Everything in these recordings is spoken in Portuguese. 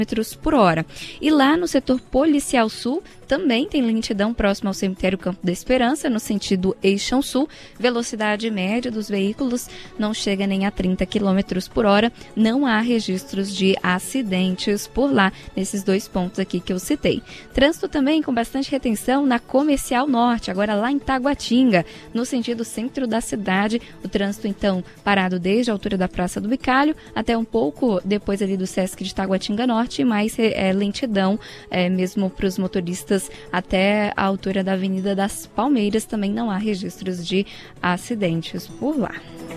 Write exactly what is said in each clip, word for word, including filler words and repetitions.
por hora. E lá no setor policial sul, também tem lentidão próximo ao cemitério Campo da Esperança, no sentido Eixão Sul. Velocidade média dos veículos não chega nem a trinta quilômetros por hora. Não há registros de acidentes por lá, nesses dois pontos aqui que eu citei. Trânsito também com bastante retenção na Comercial Norte, agora lá em Taguatinga, no sentido centro da cidade. O trânsito, então, parado desde a altura da Praça do Bicalho até um pouco depois ali do Sesc de Taguatinga Norte, e mais é, lentidão é, mesmo para os motoristas até a altura da Avenida das Palmeiras. Também não há registros de acidentes por lá.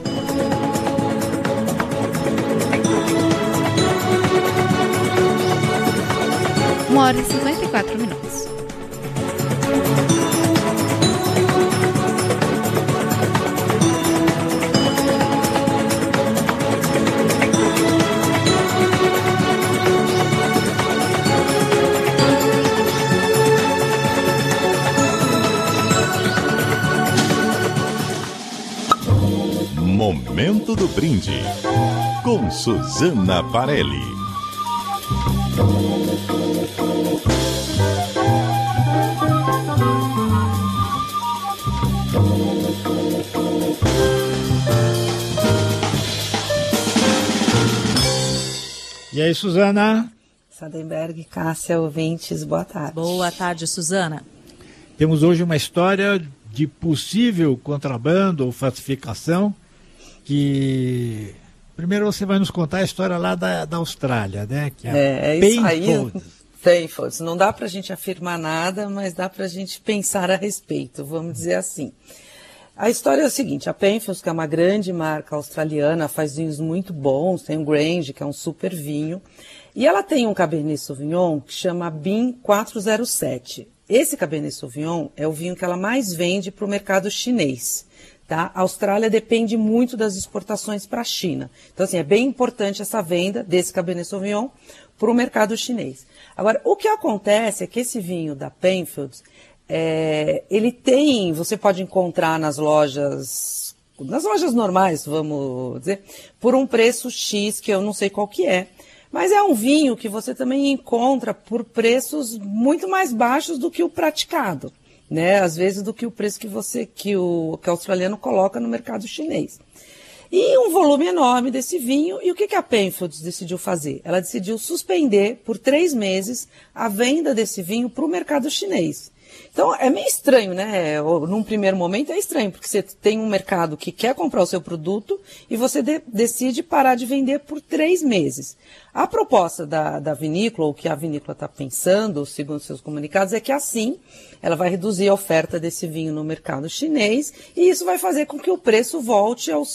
Uma hora e cinquenta e quatro minutos. Momento do Brinde, com Suzana Parelli. E aí, Suzana? Sadenberg, Cássia, ouvintes, boa tarde. Boa tarde, Suzana. Temos hoje uma história de possível contrabando ou falsificação, que primeiro você vai nos contar a história lá da, da Austrália, né? Que é, é isso aí. Penfolds. Não dá para a gente afirmar nada, mas dá para a gente pensar a respeito, vamos dizer assim. A história é o seguinte: a Penfolds, que é uma grande marca australiana, faz vinhos muito bons, tem o Grange, que é um super vinho, e ela tem um Cabernet Sauvignon que chama Bin quatro zero sete. Esse Cabernet Sauvignon é o vinho que ela mais vende para o mercado chinês. Tá? A Austrália depende muito das exportações para a China. Então, assim, é bem importante essa venda desse Cabernet Sauvignon para o mercado chinês. Agora, o que acontece é que esse vinho da Penfolds, é, ele tem, você pode encontrar nas lojas, nas lojas normais, vamos dizer, por um preço X, que eu não sei qual que é. Mas é um vinho que você também encontra por preços muito mais baixos do que o praticado. Né, às vezes do que o preço que você que o, que o australiano coloca no mercado chinês. E um volume enorme desse vinho. E o que, que a Penfolds decidiu fazer? Ela decidiu suspender por três meses a venda desse vinho para o mercado chinês. Então é meio estranho, né? Num primeiro momento é estranho, porque você tem um mercado que quer comprar o seu produto e você de, decide parar de vender por três meses. A proposta da, da vinícola, ou o que a vinícola está pensando, segundo seus comunicados, é que assim ela vai reduzir a oferta desse vinho no mercado chinês e isso vai fazer com que o preço volte ao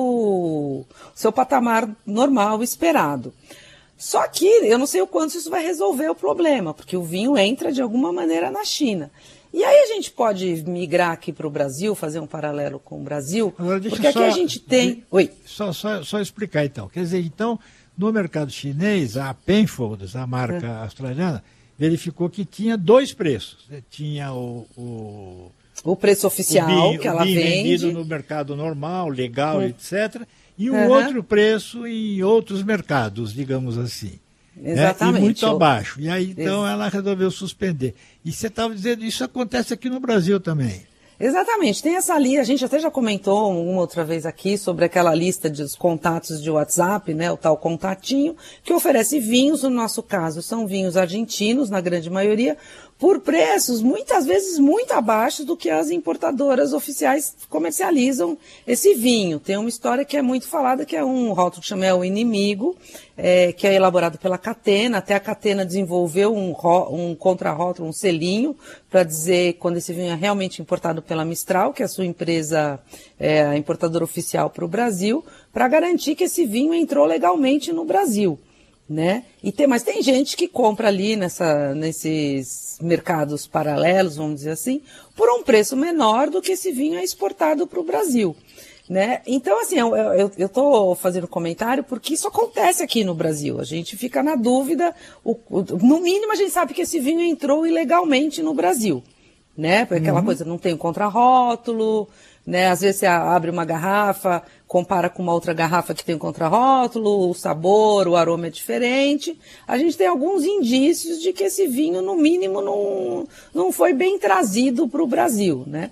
seu, seu patamar normal, esperado. Só que eu não sei o quanto isso vai resolver o problema, porque o vinho entra de alguma maneira na China. E aí a gente pode migrar aqui para o Brasil, fazer um paralelo com o Brasil, Agora, deixa porque aqui só, a gente tem... Oi. Só, só, só explicar então. Quer dizer, então, no mercado chinês, a Penfolds, a marca é. australiana, verificou que tinha dois preços. Tinha o... o... O preço oficial o vinho, que ela o vinho vende. vendido no mercado normal, legal, hum. etcétera. E um uhum. outro preço em outros mercados, digamos assim. Exatamente. Né? E muito abaixo. E aí, então, Ex- ela resolveu suspender. E você estava dizendo, isso acontece aqui no Brasil também. Exatamente. Tem essa lista, a gente até já comentou uma outra vez aqui sobre aquela lista dos contatos de WhatsApp, né, o tal contatinho, que oferece vinhos, no nosso caso, são vinhos argentinos, na grande maioria, por preços muitas vezes muito abaixo do que as importadoras oficiais comercializam esse vinho. Tem uma história que é muito falada, que é um rótulo que chama O Inimigo, é, que é elaborado pela Catena. Até a Catena desenvolveu um, um contrarótulo, um selinho, para dizer quando esse vinho é realmente importado pela Mistral, que é a sua empresa, é, a importadora oficial para o Brasil, para garantir que esse vinho entrou legalmente no Brasil. Né? E tem, mas tem gente que compra ali nessa, nesses mercados paralelos, vamos dizer assim, por um preço menor do que esse vinho é exportado para o Brasil. Né? Então, assim, eu estou fazendo comentário porque isso acontece aqui no Brasil. A gente fica na dúvida, o, o, no mínimo a gente sabe que esse vinho entrou ilegalmente no Brasil. Né? Porque aquela uhum. coisa, não tem um contrarótulo, né? Às vezes você abre uma garrafa compara com uma outra garrafa que tem um contrarótulo, o sabor, o aroma é diferente, a gente tem alguns indícios de que esse vinho, no mínimo, não, não foi bem trazido para o Brasil, né?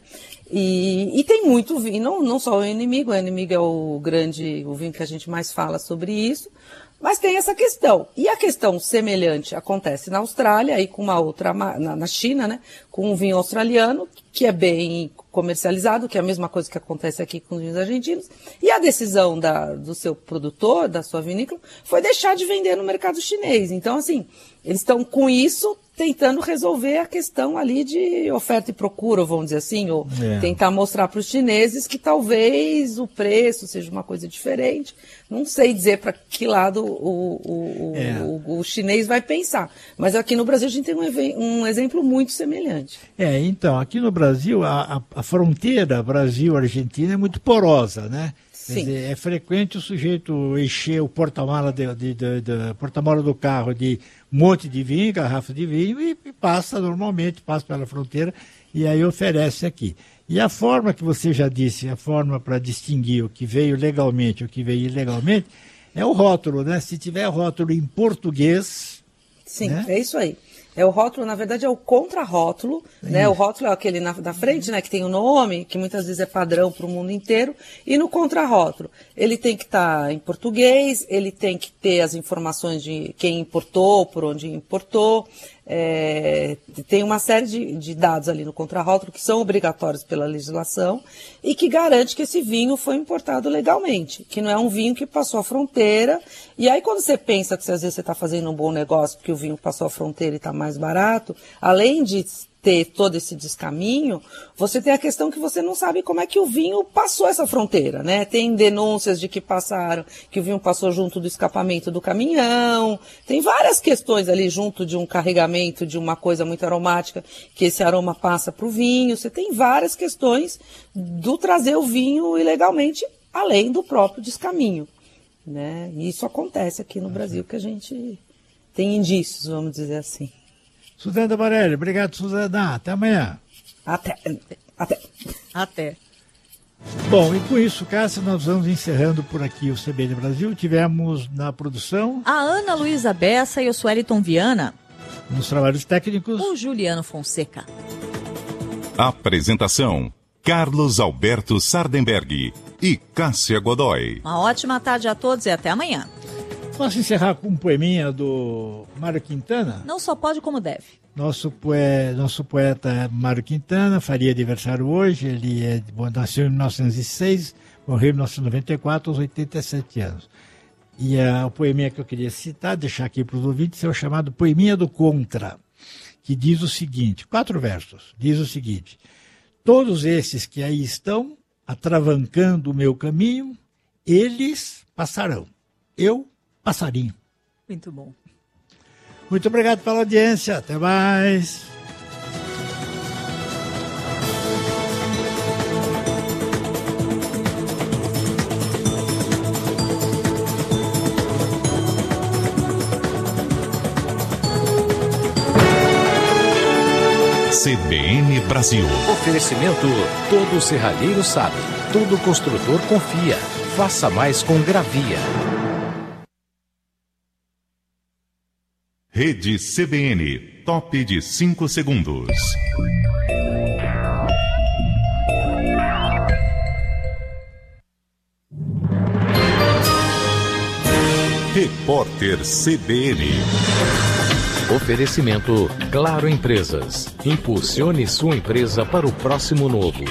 E, e tem muito vinho, não, não só o Inimigo, o Inimigo é o grande, o vinho que a gente mais fala sobre isso, mas tem essa questão. E a questão semelhante acontece na Austrália, aí com uma outra, na, na China, né, com um vinho australiano, que é bem comercializado, que é a mesma coisa que acontece aqui com os vinhos argentinos. E a decisão da, do seu produtor, da sua vinícola, foi deixar de vender no mercado chinês. Então, assim, eles estão com isso tentando resolver a questão ali de oferta e procura, vamos dizer assim, ou é. tentar mostrar para os chineses que talvez o preço seja uma coisa diferente. Não sei dizer para que lado o, o, é. o, o chinês vai pensar. Mas aqui no Brasil a gente tem um, um exemplo muito semelhante. É, então, aqui no Brasil, a, a, a fronteira Brasil-Argentina é muito porosa, né? Quer dizer, é frequente o sujeito encher o porta-mala de, de, de, de, porta-mala do carro de um monte de vinho, garrafa de vinho, e, e passa normalmente, passa pela fronteira e aí oferece aqui. E a forma que você já disse, a forma para distinguir o que veio legalmente e o que veio ilegalmente, é o rótulo, né? Se tiver rótulo em português... Sim, né? É isso aí. É o rótulo, na verdade, é o contrarótulo, né? O rótulo é aquele na, da frente, né? Que tem o nome, que muitas vezes é padrão para o mundo inteiro. E no contrarótulo, ele tem que estar tá em português, ele tem que ter as informações de quem importou, por onde importou. É, tem uma série de, de dados ali no contrarótulo que são obrigatórios pela legislação e que garante que esse vinho foi importado legalmente, que não é um vinho que passou a fronteira. E aí quando você pensa que às vezes você está fazendo um bom negócio porque o vinho passou a fronteira e está mais barato, além de ter todo esse descaminho, você tem a questão que você não sabe como é que o vinho passou essa fronteira, né? Tem denúncias de que passaram, que o vinho passou junto do escapamento do caminhão, tem várias questões ali junto de um carregamento de uma coisa muito aromática, que esse aroma passa para o vinho, você tem várias questões do trazer o vinho ilegalmente, além do próprio descaminho, né? E isso acontece aqui no Brasil, que a gente tem indícios, vamos dizer assim. Suzana Morelli, obrigado, Suzana. Até amanhã. Até. Até. Até. Bom, e com isso, Cássia, nós vamos encerrando por aqui o C B N Brasil. Tivemos na produção a Ana Luísa Bessa e o Sueliton Viana. Nos trabalhos técnicos, o Juliano Fonseca. Apresentação: Carlos Alberto Sardenberg e Cássia Godoy. Uma ótima tarde a todos e até amanhã. Posso encerrar com um poeminha do Mário Quintana? Não só pode como deve. Nosso, poe... Nosso poeta Mário Quintana faria aniversário hoje. Ele é... nasceu em mil novecentos e seis, morreu em mil novecentos e noventa e quatro, aos oitenta e sete anos. E uh, o poeminha que eu queria citar, deixar aqui para os ouvintes, é o chamado Poeminha do Contra, que diz o seguinte, quatro versos, diz o seguinte: todos esses que aí estão, atravancando o meu caminho, eles passarão. Eu passarinho. Muito bom. Muito obrigado pela audiência. Até mais. C B N Brasil. Oferecimento: todo serralheiro sabe, todo construtor confia. Faça mais com Gravia. Rede C B N, top de cinco segundos. Repórter C B N. Oferecimento: Claro Empresas. Impulsione sua empresa para o próximo novo.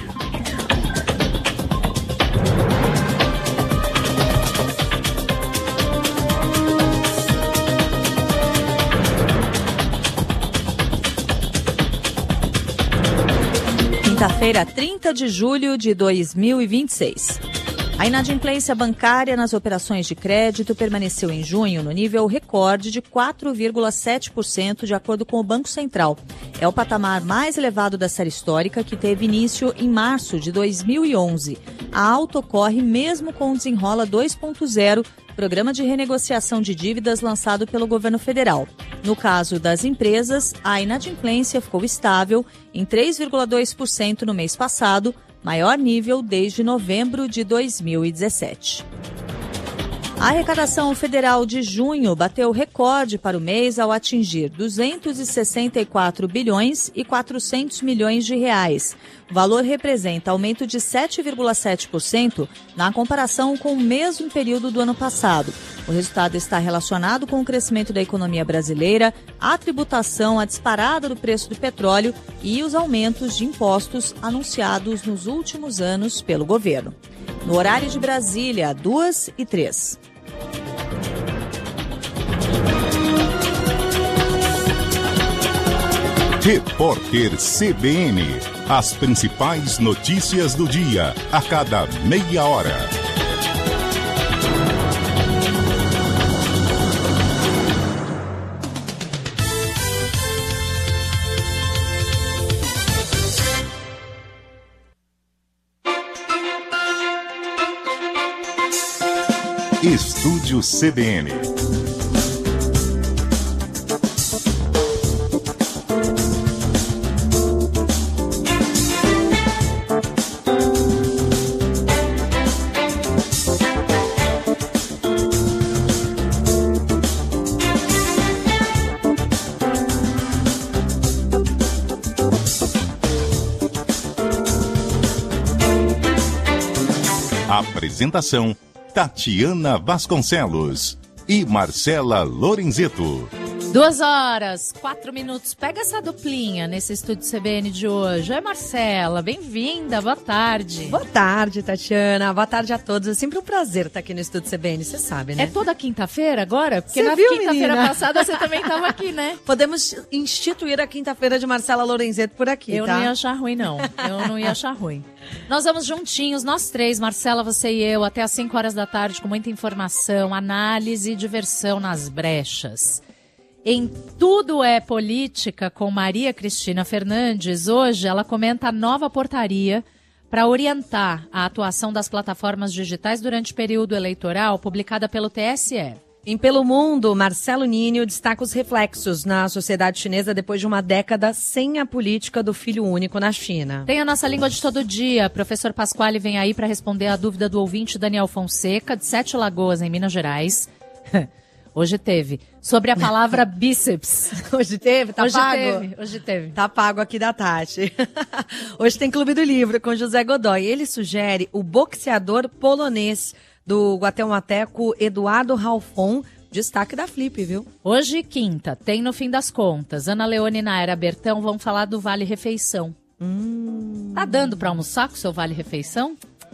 Quinta-feira, trinta de julho de dois mil e vinte e seis. A inadimplência bancária nas operações de crédito permaneceu em junho no nível recorde de quatro vírgula sete por cento, de acordo com o Banco Central. É o patamar mais elevado da série histórica, que teve início em março de dois mil e onze. A alta ocorre mesmo com o Desenrola dois ponto zero, programa de renegociação de dívidas lançado pelo governo federal. No caso das empresas, a inadimplência ficou estável em três vírgula dois por cento no mês passado, maior nível desde novembro de dois mil e dezessete. A arrecadação federal de junho bateu recorde para o mês ao atingir duzentos e sessenta e quatro bilhões e quatrocentos milhões de reais. O valor representa aumento de sete vírgula sete por cento na comparação com o mesmo período do ano passado. O resultado está relacionado com o crescimento da economia brasileira, a tributação, a disparada do preço do petróleo e os aumentos de impostos anunciados nos últimos anos pelo governo. No horário de Brasília, duas e três. Repórter C B N. As principais notícias do dia, a cada meia hora. Estúdio C B N. Apresentação: Tatiana Vasconcelos e Marcela Lorenzeto. Duas horas, quatro minutos. Pega essa duplinha nesse Estúdio C B N de hoje. Oi, Marcela, bem-vinda, boa tarde. Boa tarde, Tatiana. Boa tarde a todos. É sempre um prazer estar aqui no Estúdio C B N, você sabe, né? É toda quinta-feira agora? Porque Cê na viu, quinta-feira menina? passada você também estava aqui, né? Podemos instituir a quinta-feira de Marcela Lorenzeto por aqui, Eu tá? não ia achar ruim, não. Eu não ia achar ruim. Nós vamos juntinhos, nós três, Marcela, você e eu, até às cinco horas da tarde, com muita informação, análise e diversão nas brechas. Em Tudo é Política, com Maria Cristina Fernandes, hoje ela comenta a nova portaria para orientar a atuação das plataformas digitais durante o período eleitoral, publicada pelo T S E. Em Pelo Mundo, Marcelo Ninho destaca os reflexos na sociedade chinesa depois de uma década sem a política do filho único na China. Tem a nossa língua de todo dia. Professor Pasquale vem aí para responder a dúvida do ouvinte Daniel Fonseca, de Sete Lagoas, em Minas Gerais. Hoje teve. Sobre a palavra bíceps. Hoje teve? Tá hoje pago? teve, hoje teve. Tá pago aqui da Tati. Hoje tem Clube do Livro com José Godoy. Ele sugere o boxeador polonês do guatemalteco Eduardo Ralfon, destaque da Flip, viu? Hoje, quinta, tem No Fim das Contas. Ana Leone e Naira Bertão vão falar do Vale Refeição. Hum. Tá dando pra almoçar com o seu Vale Refeição?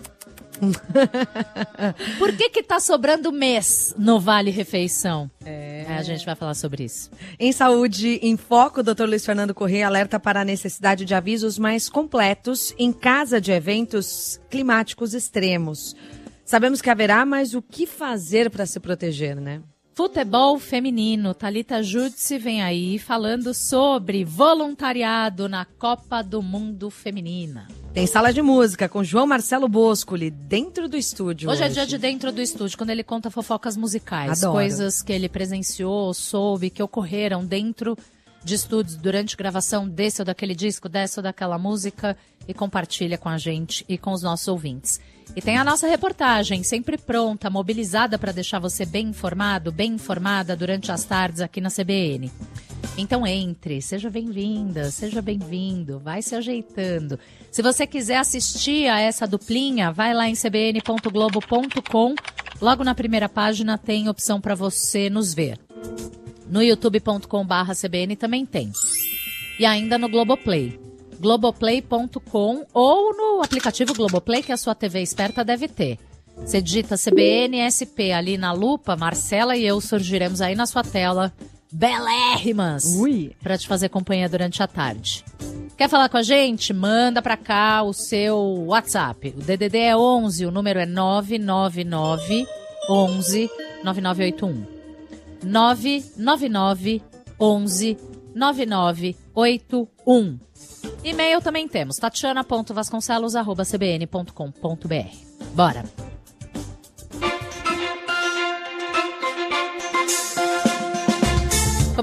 Por que que tá sobrando mês no Vale Refeição? É. É, a gente vai falar sobre isso. Em Saúde em Foco, o doutor Luiz Fernando Corrêa alerta para a necessidade de avisos mais completos em caso de eventos climáticos extremos. Sabemos que haverá, mas o que fazer para se proteger, né? Futebol feminino. Thalita Júdice vem aí falando sobre voluntariado na Copa do Mundo Feminina. Tem Sala de Música com João Marcelo Boscoli dentro do estúdio. Hoje, hoje é dia de dentro do estúdio, quando ele conta fofocas musicais. Adoro. Coisas que ele presenciou, soube, que ocorreram dentro de estúdios durante gravação desse ou daquele disco, dessa ou daquela música, e compartilha com a gente e com os nossos ouvintes. E tem a nossa reportagem, sempre pronta, mobilizada para deixar você bem informado, bem informada durante as tardes aqui na C B N. Então entre, seja bem-vinda, seja bem-vindo, vai se ajeitando. Se você quiser assistir a essa duplinha, vai lá em c b n ponto globo ponto com. Logo na primeira página tem opção para você nos ver. No youtube ponto com barra C B N também tem. E ainda no Globoplay. globoplay ponto com ou no aplicativo Globoplay, que a sua T V esperta deve ter. Você digita C B N S P ali na lupa, Marcela e eu surgiremos aí na sua tela, belérrimas, para te fazer companhia durante a tarde. Quer falar com a gente? Manda pra cá o seu WhatsApp. O D D D é onze, o número é nove nove nove, onze, nove nove oito um. nove nove nove, onze, nove nove oito um. E-mail também temos, tatiana ponto vasconcelos arroba c b n ponto com ponto b r. Bora!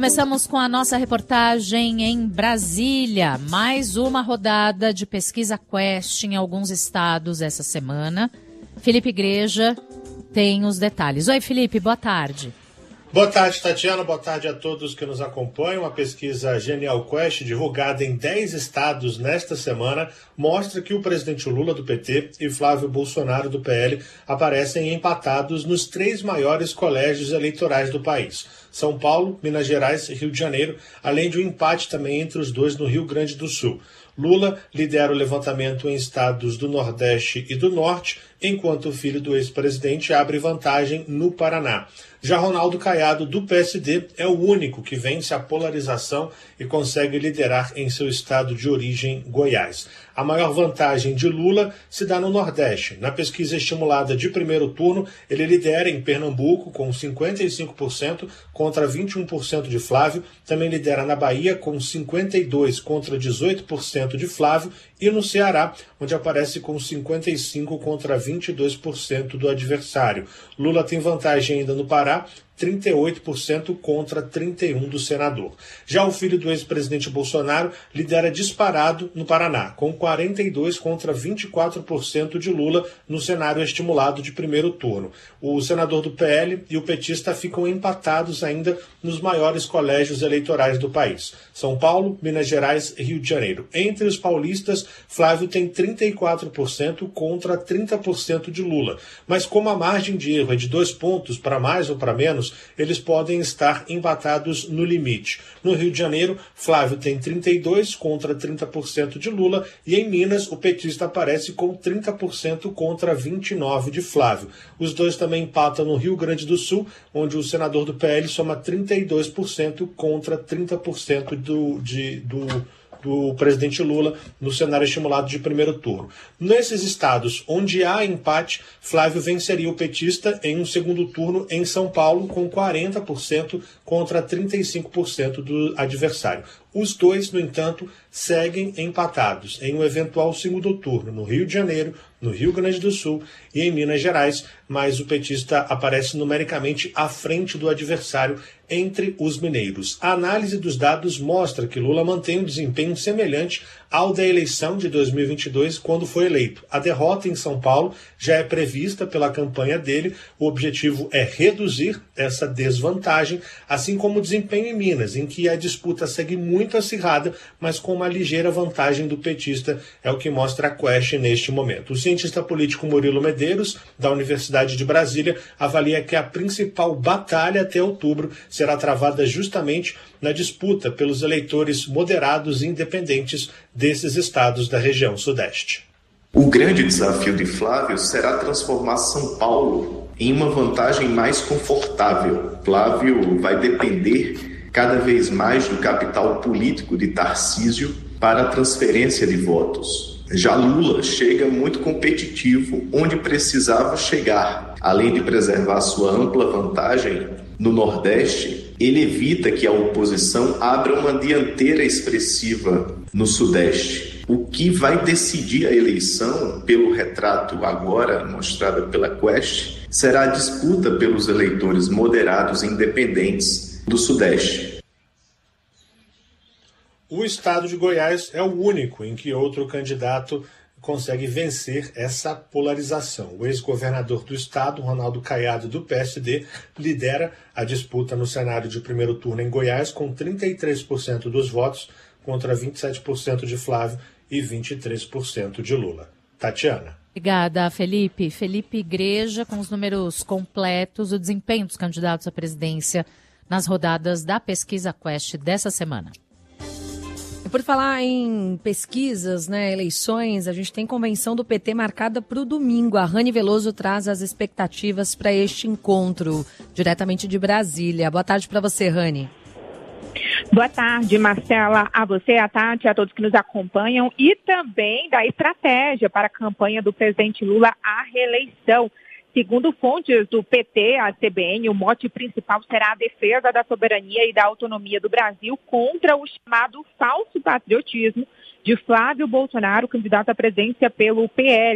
Começamos com a nossa reportagem em Brasília. Mais uma rodada de pesquisa Quest em alguns estados essa semana. Felipe Igreja tem os detalhes. Oi, Felipe, boa tarde. Boa tarde, Tatiana. Boa tarde a todos que nos acompanham. A pesquisa Genial Quest, divulgada em dez estados nesta semana, mostra que o presidente Lula, do P T, e Flávio Bolsonaro, do P L, aparecem empatados nos três maiores colégios eleitorais do país: São Paulo, Minas Gerais e Rio de Janeiro, além de um empate também entre os dois no Rio Grande do Sul. Lula lidera o levantamento em estados do Nordeste e do Norte, enquanto o filho do ex-presidente abre vantagem no Paraná. Já Ronaldo Caiado, do P S D, é o único que vence a polarização e consegue liderar em seu estado de origem, Goiás. A maior vantagem de Lula se dá no Nordeste. Na pesquisa estimulada de primeiro turno, ele lidera em Pernambuco com cinquenta e cinco por cento contra vinte e um por cento de Flávio. Também lidera na Bahia com cinquenta e dois por cento contra dezoito por cento de Flávio. E no Ceará, onde aparece com cinquenta e cinco por cento contra vinte e dois por cento do adversário. Lula tem vantagem ainda no Pará, trinta e oito por cento contra trinta e um por cento do senador. Já o filho do ex-presidente Bolsonaro lidera disparado no Paraná, com quarenta e dois por cento contra vinte e quatro por cento de Lula no cenário estimulado de primeiro turno. O senador do P L e o petista ficam empatados ainda nos maiores colégios eleitorais do país: São Paulo, Minas Gerais e Rio de Janeiro. Entre os paulistas, Flávio tem trinta e quatro por cento contra trinta por cento de Lula. Mas como a margem de erro é de dois pontos para mais ou para menos, eles podem estar empatados no limite. No Rio de Janeiro, Flávio tem trinta e dois por cento contra trinta por cento de Lula, e em Minas o petista aparece com trinta por cento contra vinte e nove por cento de Flávio. Os dois também empatam no Rio Grande do Sul, onde o senador do P L soma trinta e dois por cento contra trinta por cento do, de, do do presidente Lula no cenário estimulado de primeiro turno. Nesses estados onde há empate, Flávio venceria o petista em um segundo turno em São Paulo com quarenta por cento contra trinta e cinco por cento do adversário. Os dois, no entanto, seguem empatados em um eventual segundo turno no Rio de Janeiro, no Rio Grande do Sul e em Minas Gerais, mas o petista aparece numericamente à frente do adversário entre os mineiros. A análise dos dados mostra que Lula mantém um desempenho semelhante ao da eleição de dois mil e vinte e dois, quando foi eleito. A derrota em São Paulo já é prevista pela campanha dele. O objetivo é reduzir essa desvantagem, assim como o desempenho em Minas, em que a disputa segue muito acirrada, mas com uma ligeira vantagem do petista, é o que mostra a Quest neste momento. O cientista político Murilo Medeiros, da Universidade de Brasília, avalia que a principal batalha até outubro será travada justamente na disputa pelos eleitores moderados e independentes desses estados da região sudeste. O grande desafio de Flávio será transformar São Paulo em uma vantagem mais confortável. Flávio vai depender cada vez mais do capital político de Tarcísio para a transferência de votos. Já Lula chega muito competitivo onde precisava chegar. Além de preservar sua ampla vantagem no Nordeste, ele evita que a oposição abra uma dianteira expressiva no Sudeste. O que vai decidir a eleição, pelo retrato agora mostrado pela Quest, será a disputa pelos eleitores moderados e independentes do Sudeste. O estado de Goiás é o único em que outro candidato consegue vencer essa polarização. O ex-governador do estado, Ronaldo Caiado, do P S D, lidera a disputa no cenário de primeiro turno em Goiás com trinta e três por cento dos votos contra vinte e sete por cento de Flávio e vinte e três por cento de Lula. Tatiana. Obrigada, Felipe. Felipe Igreja, com os números completos, o desempenho dos candidatos à presidência nas rodadas da pesquisa Quest dessa semana. Por falar em pesquisas, né, eleições, a gente tem convenção do P T marcada para o domingo. A Rani Veloso traz as expectativas para este encontro, diretamente de Brasília. Boa tarde para você, Rani. Boa tarde, Marcela, a você, a Tati, a todos que nos acompanham, e também da estratégia para a campanha do presidente Lula à reeleição. Segundo fontes do P T, a C B N, o mote principal será a defesa da soberania e da autonomia do Brasil contra o chamado falso patriotismo de Flávio Bolsonaro, candidato à presidência pelo P L.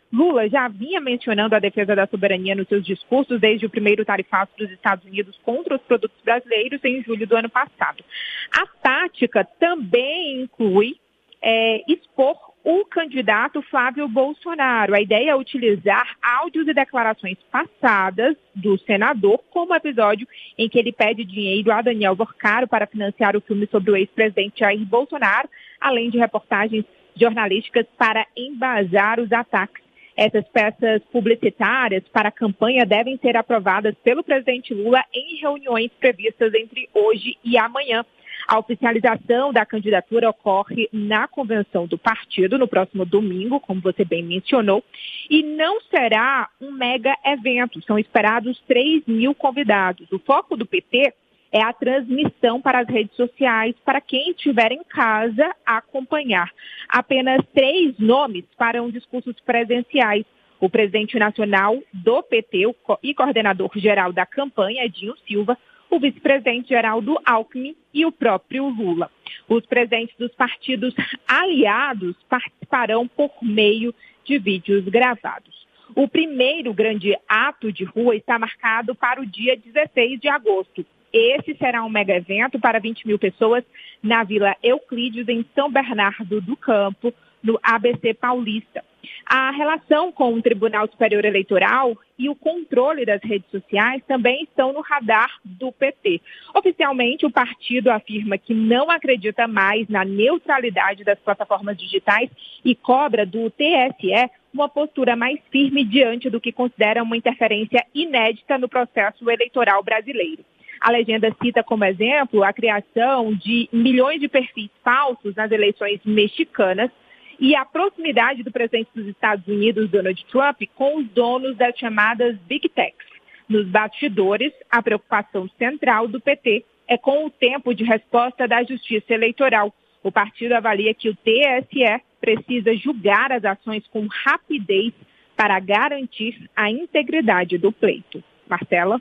Lula já vinha mencionando a defesa da soberania nos seus discursos desde o primeiro tarifaço dos Estados Unidos contra os produtos brasileiros em julho do ano passado. A tática também inclui é, expor o candidato Flávio Bolsonaro. A ideia é utilizar áudios e declarações passadas do senador, como o episódio em que ele pede dinheiro a Daniel Vorcaro para financiar o filme sobre o ex-presidente Jair Bolsonaro, além de reportagens jornalísticas para embasar os ataques. Essas peças publicitárias para a campanha devem ser aprovadas pelo presidente Lula em reuniões previstas entre hoje e amanhã. A oficialização da candidatura ocorre na convenção do partido no próximo domingo, como você bem mencionou, e não será um mega evento. São esperados três mil convidados. O foco do P T é a transmissão para as redes sociais para quem estiver em casa a acompanhar. Apenas três nomes farão discursos presenciais. O presidente nacional do P T e coordenador geral da campanha, Edinho Silva, o vice-presidente Geraldo Alckmin e o próprio Lula. Os presidentes dos partidos aliados participarão por meio de vídeos gravados. O primeiro grande ato de rua está marcado para o dia dezesseis de agosto. Esse será um mega evento para vinte mil pessoas na Vila Euclides, em São Bernardo do Campo, no A B C Paulista. A relação com o Tribunal Superior Eleitoral e o controle das redes sociais também estão no radar do P T. Oficialmente, o partido afirma que não acredita mais na neutralidade das plataformas digitais e cobra do T S E uma postura mais firme diante do que considera uma interferência inédita no processo eleitoral brasileiro. A legenda cita como exemplo a criação de milhões de perfis falsos nas eleições mexicanas e a proximidade do presidente dos Estados Unidos, Donald Trump, com os donos das chamadas Big Techs. Nos bastidores, a preocupação central do P T é com o tempo de resposta da Justiça Eleitoral. O partido avalia que o T S E precisa julgar as ações com rapidez para garantir a integridade do pleito. Marcela?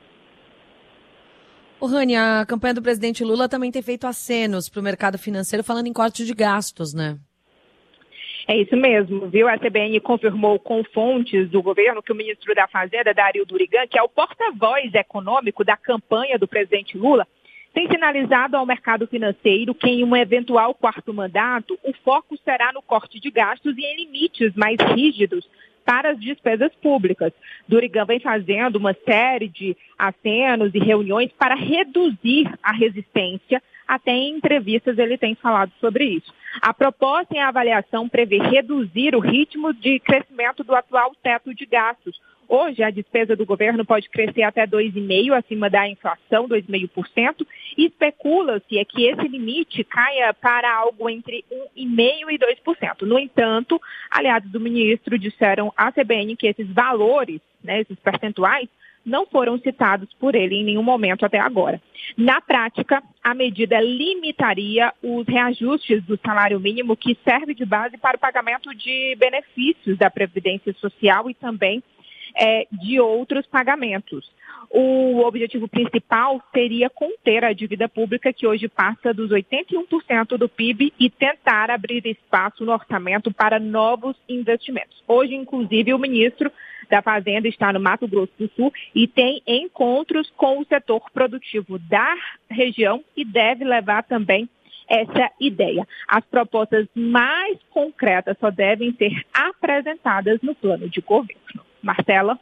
Ô, Rani, a campanha do presidente Lula também tem feito acenos para o mercado financeiro, falando em corte de gastos, né? É isso mesmo, viu? A C B N confirmou com fontes do governo que o ministro da Fazenda, Dario Durigan, que é o porta-voz econômico da campanha do presidente Lula, tem sinalizado ao mercado financeiro que em um eventual quarto mandato, o foco será no corte de gastos e em limites mais rígidos para as despesas públicas. Durigan vem fazendo uma série de acenos e reuniões para reduzir a resistência. Até em entrevistas ele tem falado sobre isso. A proposta em avaliação prevê reduzir o ritmo de crescimento do atual teto de gastos. Hoje, a despesa do governo pode crescer até dois vírgula cinco por cento acima da inflação, dois vírgula cinco por cento, e especula-se é que esse limite caia para algo entre um vírgula cinco por cento e dois por cento. No entanto, aliados do ministro disseram à C B N que esses valores, né, esses percentuais, não foram citados por ele em nenhum momento até agora. Na prática, a medida limitaria os reajustes do salário mínimo, que serve de base para o pagamento de benefícios da Previdência Social e também é, de outros pagamentos. O objetivo principal seria conter a dívida pública, que hoje passa dos oitenta e um por cento do P I B, e tentar abrir espaço no orçamento para novos investimentos. Hoje, inclusive, o ministro da Fazenda está no Mato Grosso do Sul e tem encontros com o setor produtivo da região e deve levar também essa ideia. As propostas mais concretas só devem ser apresentadas no plano de governo. Marcela?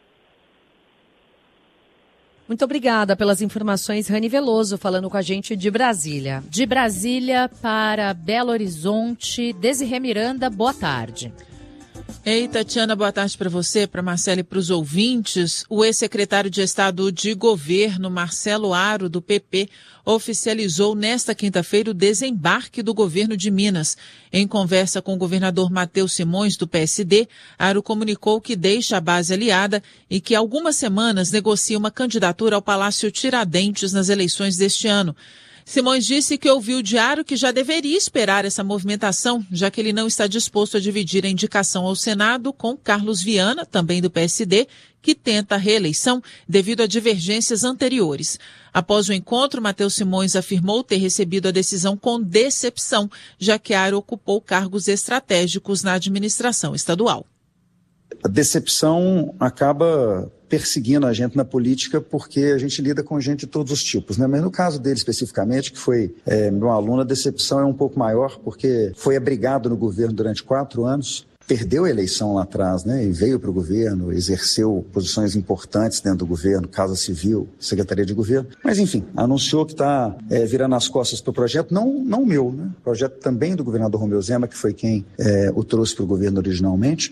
Muito obrigada pelas informações. Rani Veloso falando com a gente de Brasília. De Brasília para Belo Horizonte, Desirê Miranda, boa tarde. Ei, Tatiana, boa tarde para você, para Marcela e para os ouvintes. O ex-secretário de Estado de Governo, Marcelo Aro, do P P, oficializou nesta quinta-feira o desembarque do governo de Minas. Em conversa com o governador Matheus Simões, do P S D, Aro comunicou que deixa a base aliada e que há algumas semanas negocia uma candidatura ao Palácio Tiradentes nas eleições deste ano. Simões disse que ouviu de Aro que já deveria esperar essa movimentação, já que ele não está disposto a dividir a indicação ao Senado com Carlos Viana, também do P S D, que tenta a reeleição devido a divergências anteriores. Após o encontro, Matheus Simões afirmou ter recebido a decisão com decepção, já que Aro ocupou cargos estratégicos na administração estadual. A decepção acaba perseguindo a gente na política porque a gente lida com gente de todos os tipos, né? Mas no caso dele especificamente, que foi é, meu aluno, a decepção é um pouco maior porque foi abrigado no governo durante quatro anos, perdeu a eleição lá atrás, né? E veio para o governo, exerceu posições importantes dentro do governo, Casa Civil, Secretaria de Governo. Mas enfim, anunciou que está é, virando as costas para o projeto, não não o meu, né? Projeto também do governador Romeu Zema, que foi quem é, o trouxe para o governo originalmente.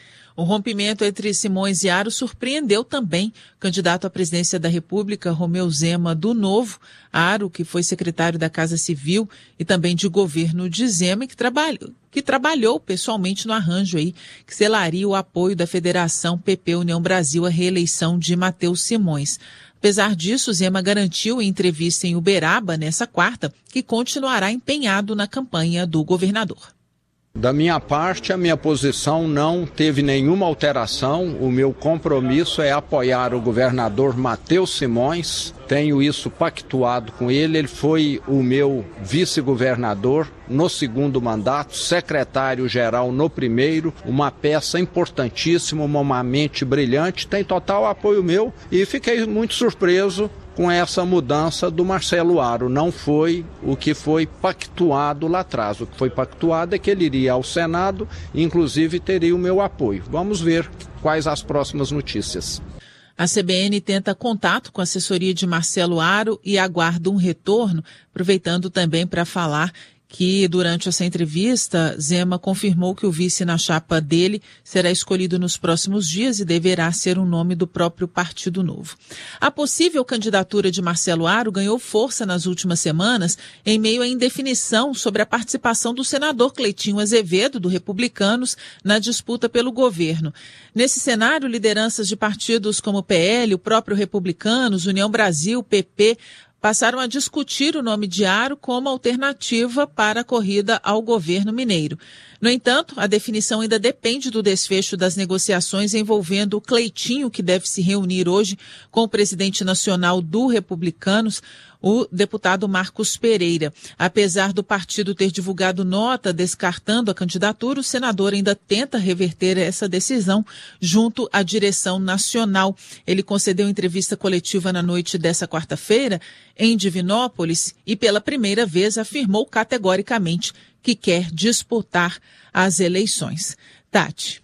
O rompimento entre Simões e Aro surpreendeu também o candidato à presidência da República, Romeu Zema, do Novo. Aro, que foi secretário da Casa Civil e também de governo de Zema, e que, trabalhou, que trabalhou pessoalmente no arranjo aí, que selaria o apoio da Federação P P União Brasil à reeleição de Matheus Simões. Apesar disso, Zema garantiu em entrevista em Uberaba, nessa quarta, que continuará empenhado na campanha do governador. Da minha parte, a minha posição não teve nenhuma alteração. O meu compromisso é apoiar o governador Matheus Simões. Tenho isso pactuado com ele. Ele foi o meu vice-governador no segundo mandato, secretário-geral no primeiro, uma peça importantíssima, uma mente brilhante. Tem total apoio meu e fiquei muito surpreso com essa mudança do Marcelo Aro. Não foi o que foi pactuado lá atrás. O que foi pactuado é que ele iria ao Senado e, inclusive, teria o meu apoio. Vamos ver quais as próximas notícias. A C B N tenta contato com a assessoria de Marcelo Aro e aguarda um retorno, aproveitando também para falar que durante essa entrevista, Zema confirmou que o vice na chapa dele será escolhido nos próximos dias e deverá ser um nome do próprio Partido Novo. A possível candidatura de Marcelo Aro ganhou força nas últimas semanas em meio à indefinição sobre a participação do senador Cleitinho Azevedo, do Republicanos, na disputa pelo governo. Nesse cenário, lideranças de partidos como o P L, o próprio Republicanos, União Brasil, P P, passaram a discutir o nome de Aro como alternativa para a corrida ao governo mineiro. No entanto, a definição ainda depende do desfecho das negociações envolvendo o Cleitinho, que deve se reunir hoje com o presidente nacional do Republicanos, o deputado Marcos Pereira. Apesar do partido ter divulgado nota descartando a candidatura, o senador ainda tenta reverter essa decisão junto à direção nacional. Ele concedeu entrevista coletiva na noite dessa quarta-feira em Divinópolis e pela primeira vez afirmou categoricamente que quer disputar as eleições. Tati.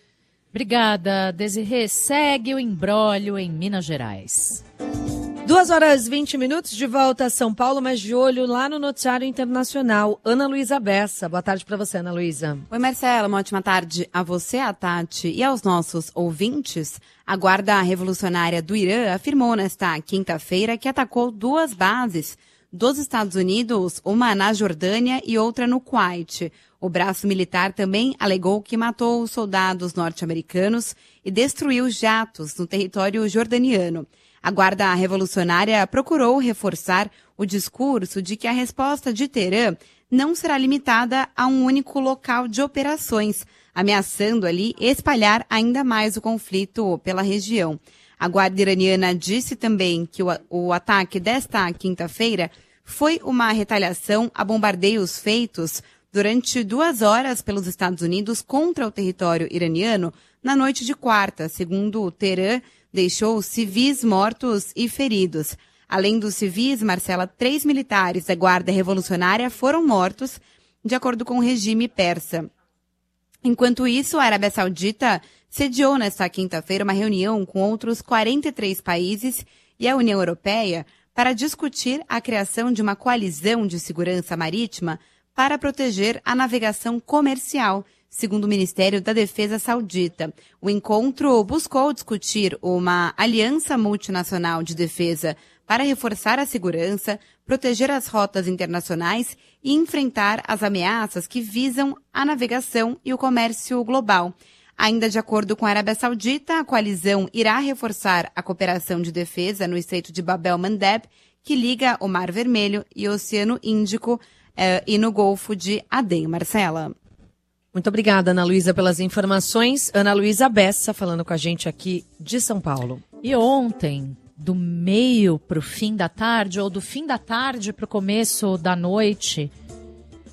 Obrigada, Desirê. Segue o imbróglio em Minas Gerais. Duas horas e vinte minutos de volta a São Paulo, mas de olho lá no noticiário internacional. Ana Luísa Bessa. Boa tarde para você, Ana Luísa. Oi, Marcela. Uma ótima tarde a você, a Tati, e aos nossos ouvintes. A Guarda Revolucionária do Irã afirmou nesta quinta-feira que atacou duas bases dos Estados Unidos, uma na Jordânia e outra no Kuwait. O braço militar também alegou que matou soldados norte-americanos e destruiu jatos no território jordaniano. A Guarda Revolucionária procurou reforçar o discurso de que a resposta de Teherã não será limitada a um único local de operações, ameaçando ali espalhar ainda mais o conflito pela região. A Guarda iraniana disse também que o, o ataque desta quinta-feira foi uma retaliação a bombardeios feitos durante duas horas pelos Estados Unidos contra o território iraniano na noite de quarta, segundo Teherã, deixou civis mortos e feridos. Além dos civis, Marcela, três militares da Guarda Revolucionária foram mortos, de acordo com o regime persa. Enquanto isso, a Arábia Saudita sediou nesta quinta-feira uma reunião com outros quarenta e três países e a União Europeia para discutir a criação de uma coalizão de segurança marítima para proteger a navegação comercial, segundo o Ministério da Defesa saudita. O encontro buscou discutir uma aliança multinacional de defesa para reforçar a segurança, proteger as rotas internacionais e enfrentar as ameaças que visam a navegação e o comércio global. Ainda de acordo com a Arábia Saudita, a coalizão irá reforçar a cooperação de defesa no Estreito de Bab el-Mandeb, que liga o Mar Vermelho e o Oceano Índico eh, e no Golfo de Adem. Marcela. Muito obrigada, Ana Luísa, pelas informações. Ana Luísa Bessa falando com a gente aqui de São Paulo. E ontem, do meio para o fim da tarde, ou do fim da tarde para o começo da noite,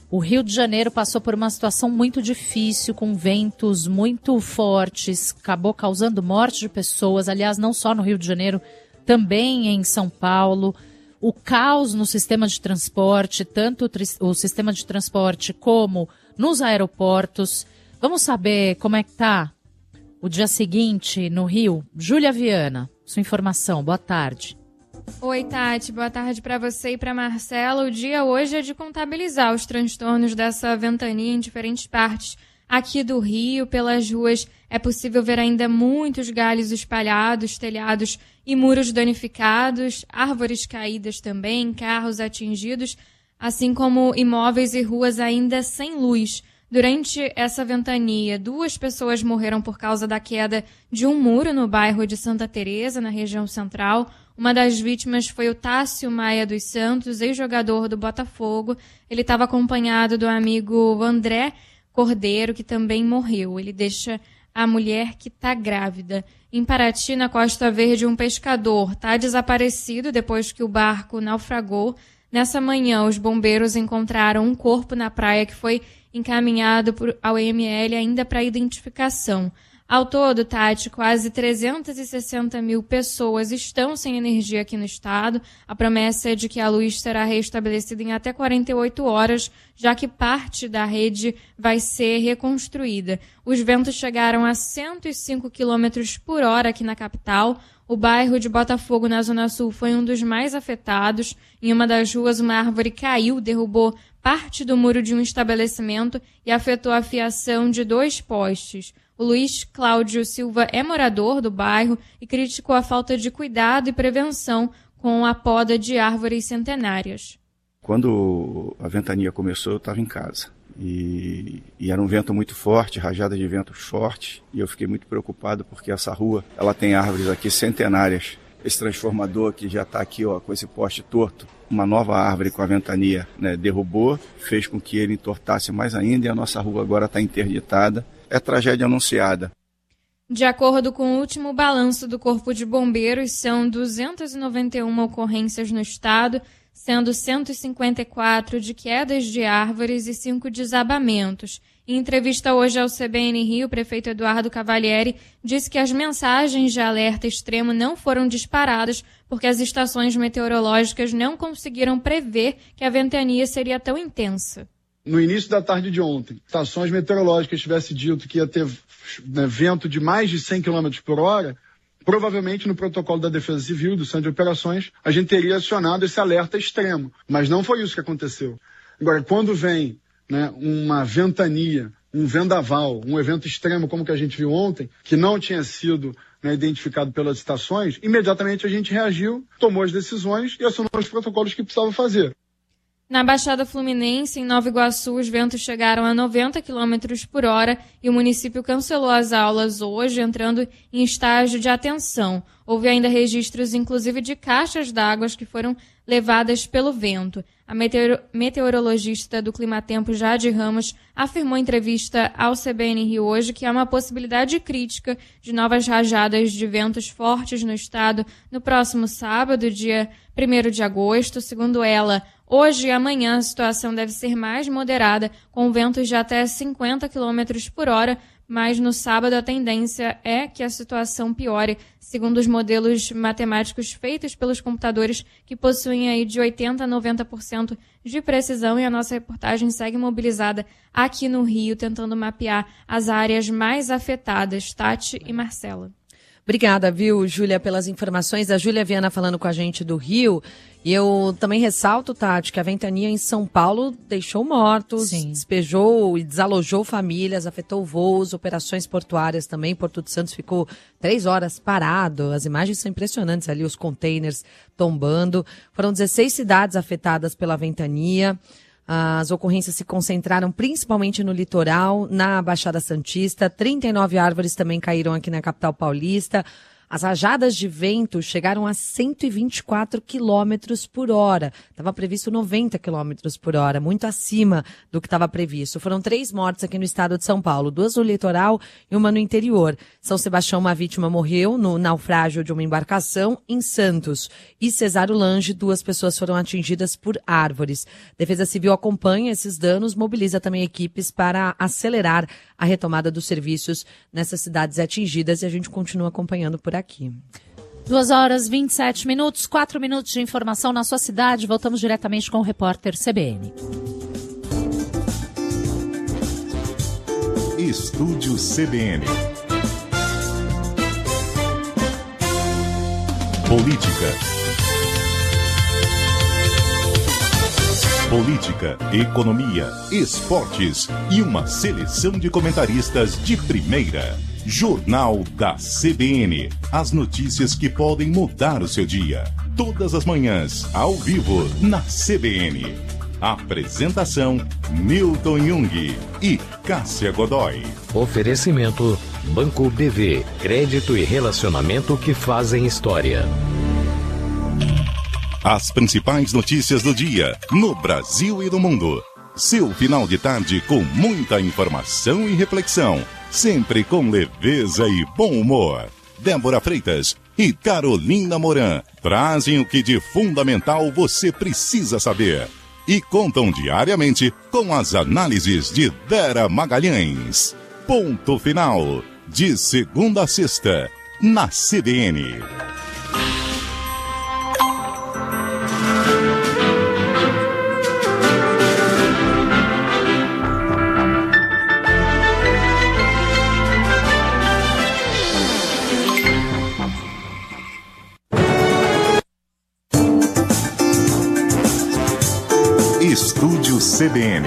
O Rio de Janeiro passou por uma situação muito difícil, com ventos muito fortes, acabou causando morte de pessoas, aliás, não só no Rio de Janeiro, também em São Paulo. O caos no sistema de transporte, tanto o, o sistema de transporte como nos aeroportos. Vamos saber como é que está o dia seguinte no Rio? Júlia Viana, sua informação, boa tarde. Oi, Tati. Boa tarde para você e para Marcela. O dia hoje é de contabilizar os transtornos dessa ventania em diferentes partes aqui do Rio. Pelas ruas é possível ver ainda muitos galhos espalhados, telhados e muros danificados, árvores caídas também, carros atingidos, assim como imóveis e ruas ainda sem luz. Durante essa ventania, duas pessoas morreram por causa da queda de um muro no bairro de Santa Teresa, na região central. Uma das vítimas foi o Tássio Maia dos Santos, ex-jogador do Botafogo. Ele estava acompanhado do amigo André Cordeiro, que também morreu. Ele deixa a mulher que está grávida. Em Paraty, na Costa Verde, um pescador está desaparecido depois que o barco naufragou. Nessa manhã, os bombeiros encontraram um corpo na praia que foi encaminhado por, ao I M L ainda para identificação. Ao todo, Tati, quase trezentas e sessenta mil pessoas estão sem energia aqui no estado. A promessa é de que a luz será restabelecida em até quarenta e oito horas, já que parte da rede vai ser reconstruída. Os ventos chegaram a cento e cinco quilômetros por hora aqui na capital. O bairro de Botafogo, na Zona Sul, foi um dos mais afetados. Em uma das ruas, uma árvore caiu, derrubou parte do muro de um estabelecimento e afetou a fiação de dois postes. O Luiz Cláudio Silva é morador do bairro e criticou a falta de cuidado e prevenção com a poda de árvores centenárias. Quando a ventania começou, eu estava em casa. E, e era um vento muito forte, rajada de vento forte, e eu fiquei muito preocupado porque essa rua, ela tem árvores aqui centenárias. Esse transformador que já está aqui, ó, com esse poste torto, uma nova árvore com a ventania, né, derrubou, fez com que ele entortasse mais ainda e a nossa rua agora está interditada. É tragédia anunciada. De acordo com o último balanço do Corpo de Bombeiros, são duzentas e noventa e uma ocorrências no estado, sendo cento e cinquenta e quatro de quedas de árvores e cinco desabamentos. Em entrevista hoje ao C B N Rio, o prefeito Eduardo Cavalieri disse que as mensagens de alerta extremo não foram disparadas porque as estações meteorológicas não conseguiram prever que a ventania seria tão intensa. No início da tarde de ontem, estações meteorológicas tivessem dito que ia ter, né, vento de mais de cem quilômetros por hora, provavelmente no protocolo da Defesa Civil, do Centro de Operações, a gente teria acionado esse alerta extremo. Mas não foi isso que aconteceu. Agora, quando vem, né, uma ventania, um vendaval, um evento extremo como que a gente viu ontem, que não tinha sido, né, identificado pelas estações, imediatamente a gente reagiu, tomou as decisões e acionou os protocolos que precisava fazer. Na Baixada Fluminense, em Nova Iguaçu, os ventos chegaram a noventa quilômetros por hora e o município cancelou as aulas hoje, entrando em estágio de atenção. Houve ainda registros, inclusive, de caixas d'água que foram levadas pelo vento. A meteoro- meteorologista do Climatempo, Jade Ramos, afirmou em entrevista ao C B N Rio hoje que há uma possibilidade crítica de novas rajadas de ventos fortes no estado no próximo sábado, dia primeiro de agosto. Segundo ela, hoje e amanhã a situação deve ser mais moderada, com ventos de até cinquenta quilômetros por hora, mas no sábado a tendência é que a situação piore, segundo os modelos matemáticos feitos pelos computadores, que possuem aí de oitenta por cento a noventa por cento de precisão, e a nossa reportagem segue mobilizada aqui no Rio, tentando mapear as áreas mais afetadas. Tati e Marcela. Obrigada, viu, Júlia, pelas informações. A Júlia Viana falando com a gente do Rio. E eu também ressalto, Tati, que a ventania em São Paulo deixou mortos, Sim. despejou e desalojou famílias, afetou voos, operações portuárias também. Porto de Santos ficou três horas parado. As imagens são impressionantes ali, os containers tombando. Foram dezesseis cidades afetadas pela ventania. As ocorrências se concentraram principalmente no litoral, na Baixada Santista. trinta e nove árvores também caíram aqui na capital paulista. As rajadas de vento chegaram a cento e vinte e quatro quilômetros por hora. Estava previsto noventa quilômetros por hora, muito acima do que estava previsto. Foram três mortes aqui no estado de São Paulo, duas no litoral e uma no interior. São Sebastião, uma vítima morreu no naufrágio de uma embarcação. Em Santos e Cesário Lange, duas pessoas foram atingidas por árvores. Defesa Civil acompanha esses danos, mobiliza também equipes para acelerar a retomada dos serviços nessas cidades atingidas, e a gente continua acompanhando por aqui. Duas horas e vinte e sete minutos, quatro minutos de informação na sua cidade. Voltamos diretamente com o repórter C B N. Estúdio C B N. Política. Política, economia, esportes e uma seleção de comentaristas de primeira. Jornal da C B N. As notícias que podem mudar o seu dia. Todas as manhãs, ao vivo, na C B N. Apresentação: Milton Jung e Cássia Godoy. Oferecimento: Banco B V. Crédito e relacionamento que fazem história. As principais notícias do dia, no Brasil e no mundo. Seu final de tarde com muita informação e reflexão. Sempre com leveza e bom humor. Débora Freitas e Carolina Moran trazem o que de fundamental você precisa saber. E contam diariamente com as análises de Vera Magalhães. Ponto final. De segunda a sexta, na C B N. Estúdio C B N.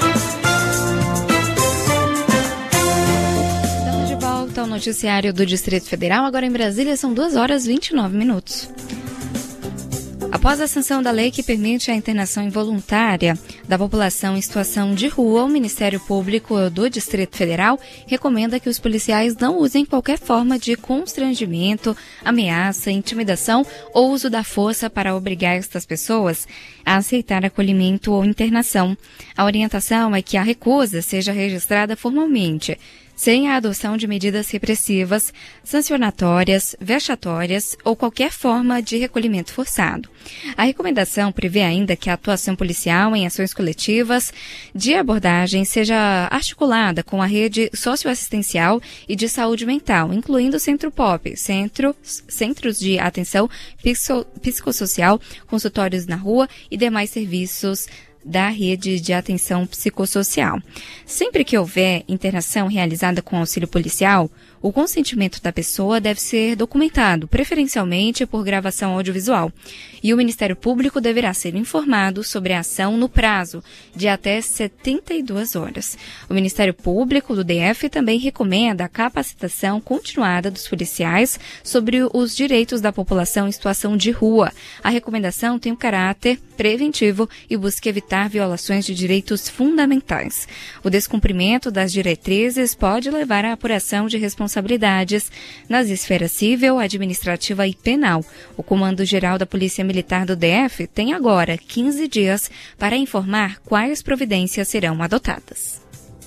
Estamos de volta ao noticiário do Distrito Federal. Agora em Brasília são duas horas e vinte e nove minutos. Após a sanção da lei que permite a internação involuntária da população em situação de rua, o Ministério Público do Distrito Federal recomenda que os policiais não usem qualquer forma de constrangimento, ameaça, intimidação ou uso da força para obrigar estas pessoas a aceitar acolhimento ou internação. A orientação é que a recusa seja registrada formalmente, sem a adoção de medidas repressivas, sancionatórias, vexatórias ou qualquer forma de recolhimento forçado. A recomendação prevê ainda que a atuação policial em ações coletivas de abordagem seja articulada com a rede socioassistencial e de saúde mental, incluindo o Centro P O P, centro, Centros de Atenção Psicossocial, consultórios na rua e demais serviços da rede de atenção psicossocial. Sempre que houver internação realizada com auxílio policial, o consentimento da pessoa deve ser documentado, preferencialmente por gravação audiovisual, e o Ministério Público deverá ser informado sobre a ação no prazo de até setenta e duas horas. O Ministério Público do D F também recomenda a capacitação continuada dos policiais sobre os direitos da população em situação de rua. A recomendação tem um caráter preventivo e busca evitar violações de direitos fundamentais. O descumprimento das diretrizes pode levar à apuração de responsabilidades nas esferas civil, administrativa e penal. O Comando-Geral da Polícia Militar do D F tem agora quinze dias para informar quais providências serão adotadas.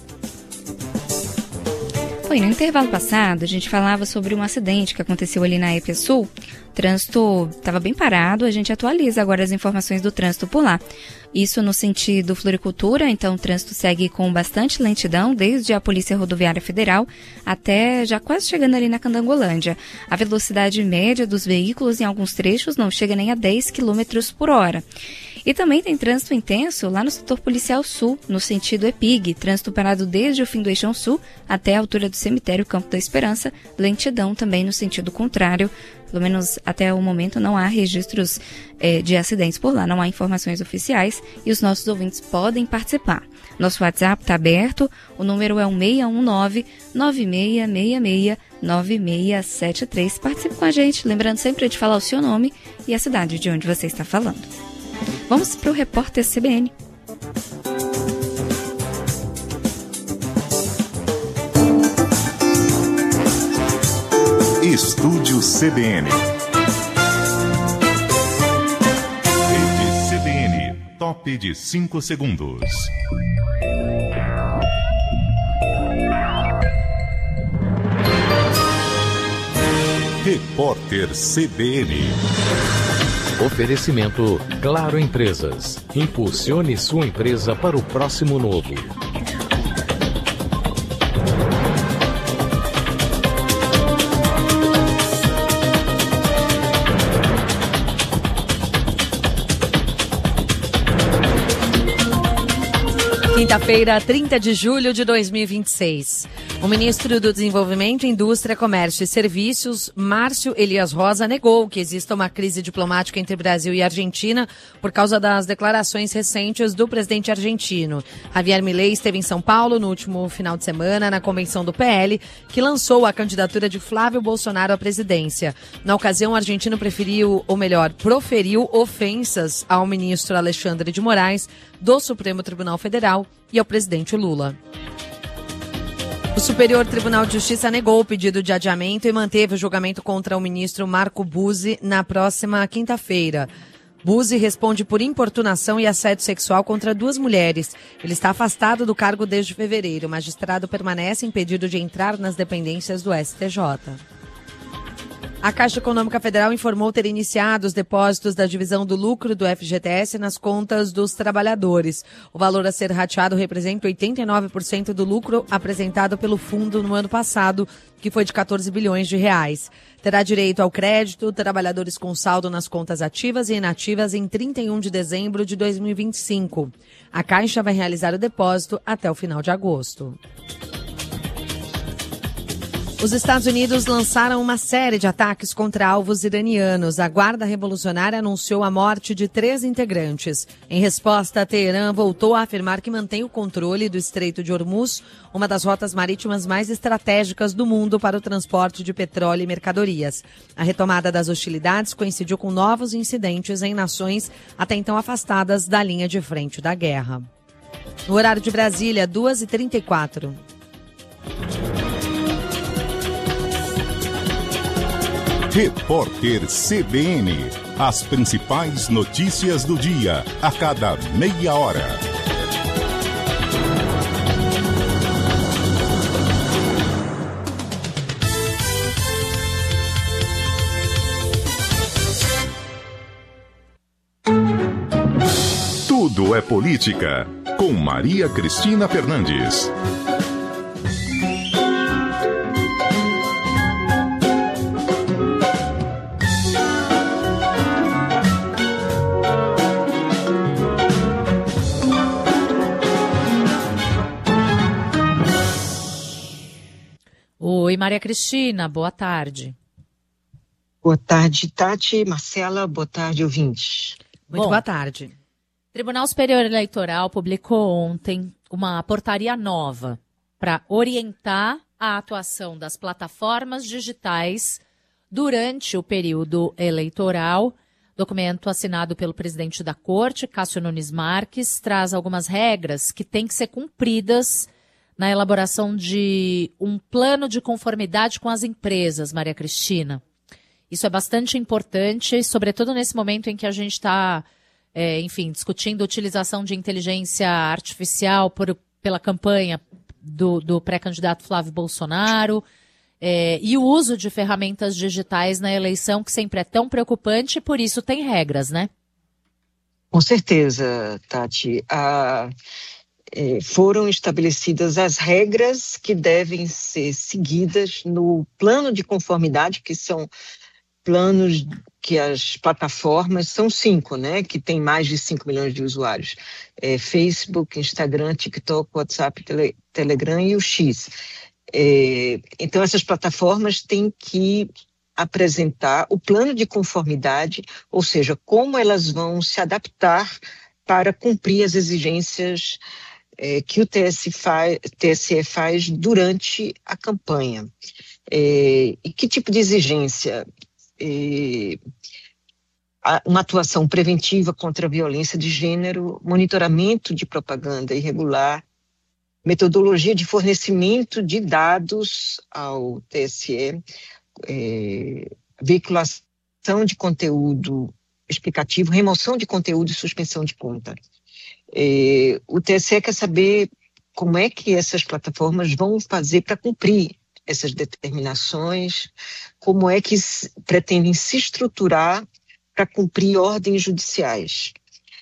Foi no intervalo passado, a gente falava sobre um acidente que aconteceu ali na Epia Sul. O trânsito estava bem parado, a gente atualiza agora as informações do trânsito por lá. Isso no sentido floricultura, então o trânsito segue com bastante lentidão, desde a Polícia Rodoviária Federal até já quase chegando ali na Candangolândia. A velocidade média dos veículos em alguns trechos não chega nem a dez quilômetros por hora. E também tem trânsito intenso lá no setor policial sul, no sentido EPIG, trânsito parado desde o fim do Eixão Sul até a altura do cemitério Campo da Esperança, lentidão também no sentido contrário. Pelo menos até o momento não há registros eh, de acidentes por lá, não há informações oficiais e os nossos ouvintes podem participar. Nosso WhatsApp está aberto, o número é o seis um nove, nove seis seis seis, nove seis sete três. Participe com a gente, lembrando sempre de falar o seu nome e a cidade de onde você está falando. Vamos para o repórter C B N. Estúdio C B N. Rede C B N, top de cinco segundos. Repórter C B N. Oferecimento Claro Empresas. Impulsione sua empresa para o próximo novo. Quinta-feira, trinta de julho de dois mil e vinte e seis. O ministro do Desenvolvimento, Indústria, Comércio e Serviços, Márcio Elias Rosa, negou que exista uma crise diplomática entre Brasil e Argentina por causa das declarações recentes do presidente argentino. Javier Milei esteve em São Paulo no último final de semana na convenção do P L, que lançou a candidatura de Flávio Bolsonaro à presidência. Na ocasião, o argentino preferiu, ou melhor, proferiu ofensas ao ministro Alexandre de Moraes, do Supremo Tribunal Federal, e ao presidente Lula. O Superior Tribunal de Justiça negou o pedido de adiamento e manteve o julgamento contra o ministro Marco Buzzi na próxima quinta-feira. Buzzi responde por importunação e assédio sexual contra duas mulheres. Ele está afastado do cargo desde fevereiro. O magistrado permanece impedido de entrar nas dependências do S T J. A Caixa Econômica Federal informou ter iniciado os depósitos da divisão do lucro do F G T S nas contas dos trabalhadores. O valor a ser rateado representa oitenta e nove por cento do lucro apresentado pelo fundo no ano passado, que foi de quatorze bilhões de reais. Terá direito ao crédito trabalhadores com saldo nas contas ativas e inativas em trinta e um de dezembro de dois mil e vinte e cinco. A Caixa vai realizar o depósito até o final de agosto. Os Estados Unidos lançaram uma série de ataques contra alvos iranianos. A Guarda Revolucionária anunciou a morte de três integrantes. Em resposta, Teherã voltou a afirmar que mantém o controle do Estreito de Hormuz, uma das rotas marítimas mais estratégicas do mundo para o transporte de petróleo e mercadorias. A retomada das hostilidades coincidiu com novos incidentes em nações até então afastadas da linha de frente da guerra. No horário de Brasília, duas e trinta e quatro. Repórter C B N. As principais notícias do dia, a cada meia hora. Tudo é política, com Maria Cristina Fernandes. Oi, Maria Cristina, boa tarde. Boa tarde, Tati, Marcela, boa tarde, ouvintes. Muito Bom, boa tarde. O Tribunal Superior Eleitoral publicou ontem uma portaria nova para orientar a atuação das plataformas digitais durante o período eleitoral. Documento assinado pelo presidente da Corte, Cássio Nunes Marques, traz algumas regras que têm que ser cumpridas na elaboração de um plano de conformidade com as empresas, Maria Cristina. Isso é bastante importante, sobretudo nesse momento em que a gente está, é, enfim, discutindo a utilização de inteligência artificial por, pela campanha do, do pré-candidato Flávio Bolsonaro, é, e o uso de ferramentas digitais na eleição, que sempre é tão preocupante, e por isso tem regras, né? Com certeza, Tati. A... Foram estabelecidas as regras que devem ser seguidas no plano de conformidade, que são planos que as plataformas, são cinco, né, que tem mais de cinco milhões de usuários. É, Facebook, Instagram, TikTok, WhatsApp, tele, Telegram e o X. É, então, essas plataformas têm que apresentar o plano de conformidade, ou seja, como elas vão se adaptar para cumprir as exigências é, que o T S E faz durante a campanha. É, e que tipo de exigência? É, uma atuação preventiva contra a violência de gênero, monitoramento de propaganda irregular, metodologia de fornecimento de dados ao T S E, é, veiculação de conteúdo explicativo, remoção de conteúdo e suspensão de conta. É, o T S E quer saber como é que essas plataformas vão fazer para cumprir essas determinações, como é que se, pretendem se estruturar para cumprir ordens judiciais.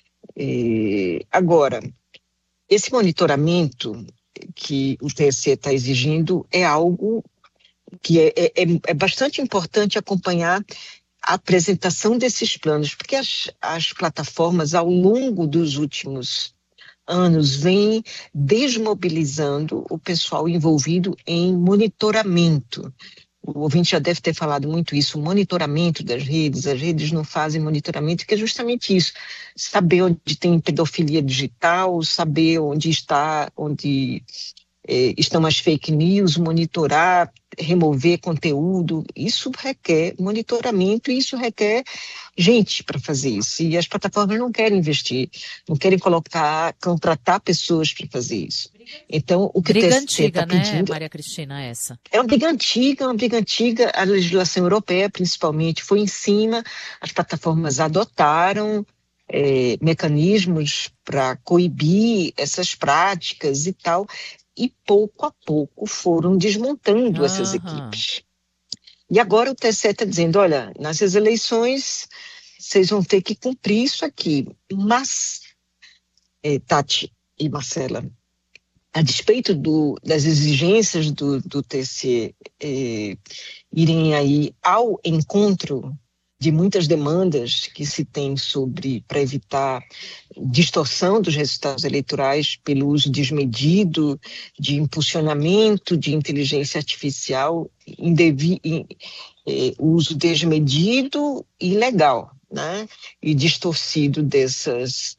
É, agora, esse monitoramento que o T S E está exigindo é algo que é, é, é bastante importante acompanhar a apresentação desses planos, porque as, as plataformas, ao longo dos últimos anos, vêm desmobilizando o pessoal envolvido em monitoramento. O ouvinte já deve ter falado muito isso, o monitoramento das redes. As redes não fazem monitoramento, que é justamente isso, saber onde tem pedofilia digital, saber onde está, onde eh, estão as fake news, monitorar, remover conteúdo. Isso requer monitoramento e isso requer gente para fazer isso. E as plataformas não querem investir, não querem colocar, contratar pessoas para fazer isso. Então, o que briga o T S E antiga, tá pedindo, né, Maria Cristina, essa? É uma briga antiga, uma briga antiga. A legislação europeia, principalmente, foi em cima. As plataformas adotaram é, mecanismos para coibir essas práticas e tal, e pouco a pouco foram desmontando essas equipes. E agora o T S E está dizendo, olha, nessas eleições vocês vão ter que cumprir isso aqui. Mas, é, Tati e Marcela, a despeito do, das exigências do, do T S E eh, irem aí ao encontro de muitas demandas que se tem sobre, para evitar distorção dos resultados eleitorais pelo uso desmedido, de impulsionamento de inteligência artificial, indevi, eh, uso desmedido e ilegal, né? E distorcido dessas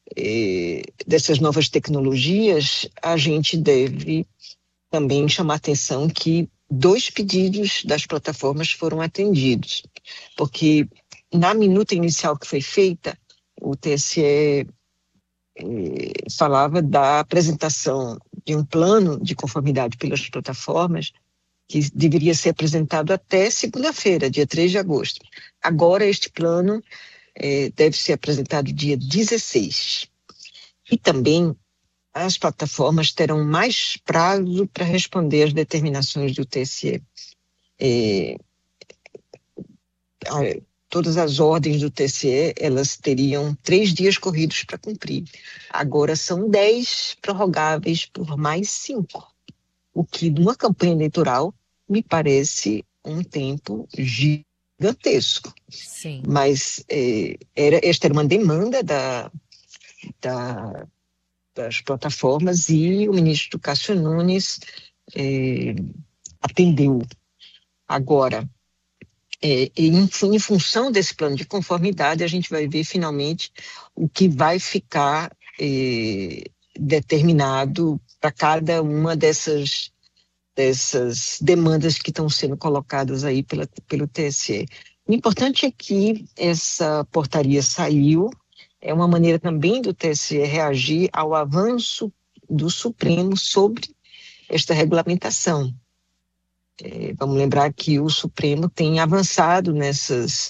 Eh, dessas novas tecnologias, a gente deve também chamar atenção que dois pedidos das plataformas foram atendidos, porque na minuta inicial que foi feita, o T S E eh, falava da apresentação de um plano de conformidade pelas plataformas que deveria ser apresentado até segunda-feira, dia três de agosto. Agora este plano É, deve ser apresentado dia dezesseis. E também as plataformas terão mais prazo para responder às determinações do T S E. É, a, todas as ordens do T S E, elas teriam três dias corridos para cumprir. Agora são dez prorrogáveis por mais cinco. O que, numa campanha eleitoral, me parece um tempo gigantesco. gigantesco. Sim. Mas é, era, esta era uma demanda da, da, das plataformas e o ministro Cássio Nunes é, atendeu. Agora, é, em, em função desse plano de conformidade, a gente vai ver finalmente o que vai ficar é, determinado para cada uma dessas dessas demandas que estão sendo colocadas aí pela, pelo T S E. O importante é que essa portaria saiu, é uma maneira também do T S E reagir ao avanço do Supremo sobre esta regulamentação. É, vamos lembrar que o Supremo tem avançado nessas,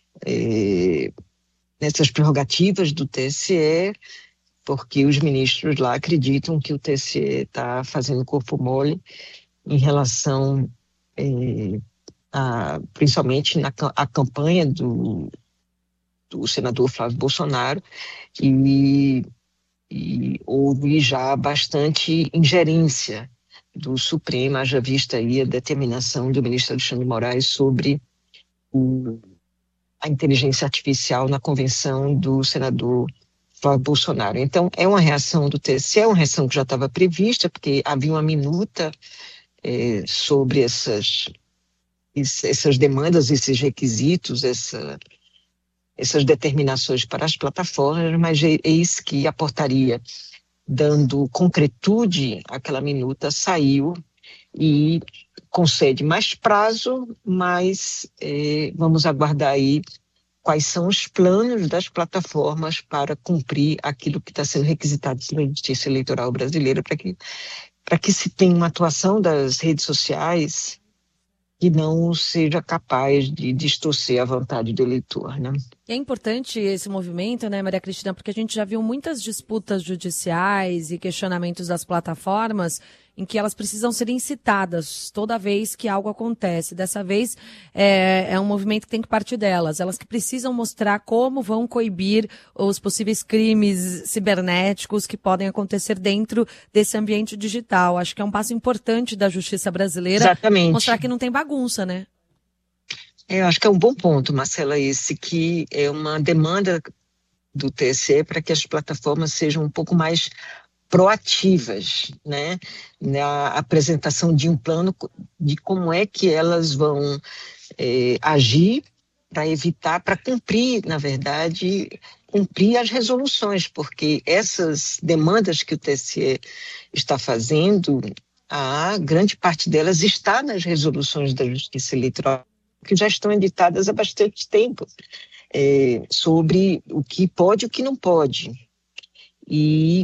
é, nessas prerrogativas do T S E, porque os ministros lá acreditam que o T S E está fazendo corpo mole em relação, eh, a, principalmente na a campanha do, do senador Flávio Bolsonaro, e, e houve já bastante ingerência do Supremo, haja vista aí a determinação do ministro Alexandre de Moraes sobre o, a inteligência artificial na convenção do senador Flávio Bolsonaro. Então, é uma reação do T S E, é uma reação que já estava prevista, porque havia uma minuta É, sobre essas, essas demandas, esses requisitos, essa, essas determinações para as plataformas, mas eis que a portaria, dando concretude àquela minuta, saiu e concede mais prazo, mas é, vamos aguardar aí quais são os planos das plataformas para cumprir aquilo que está sendo requisitado pela Justiça Eleitoral Brasileira, para que para que se tenha uma atuação das redes sociais que não seja capaz de distorcer a vontade do eleitor, né? É importante esse movimento, né, Maria Cristina, porque a gente já viu muitas disputas judiciais e questionamentos das plataformas em que elas precisam ser incitadas toda vez que algo acontece. Dessa vez, é, é um movimento que tem que partir delas. Elas que precisam mostrar como vão coibir os possíveis crimes cibernéticos que podem acontecer dentro desse ambiente digital. Acho que é um passo importante da justiça brasileira. Exatamente. Mostrar que não tem bagunça, né? Eu acho que é um bom ponto, Marcela, esse que é uma demanda do T S E para que as plataformas sejam um pouco mais proativas, né, na apresentação de um plano de como é que elas vão é, agir para evitar, para cumprir, na verdade, cumprir as resoluções, porque essas demandas que o T S E está fazendo, a grande parte delas está nas resoluções da Justiça Eleitoral, que já estão editadas há bastante tempo, é, sobre o que pode e o que não pode. E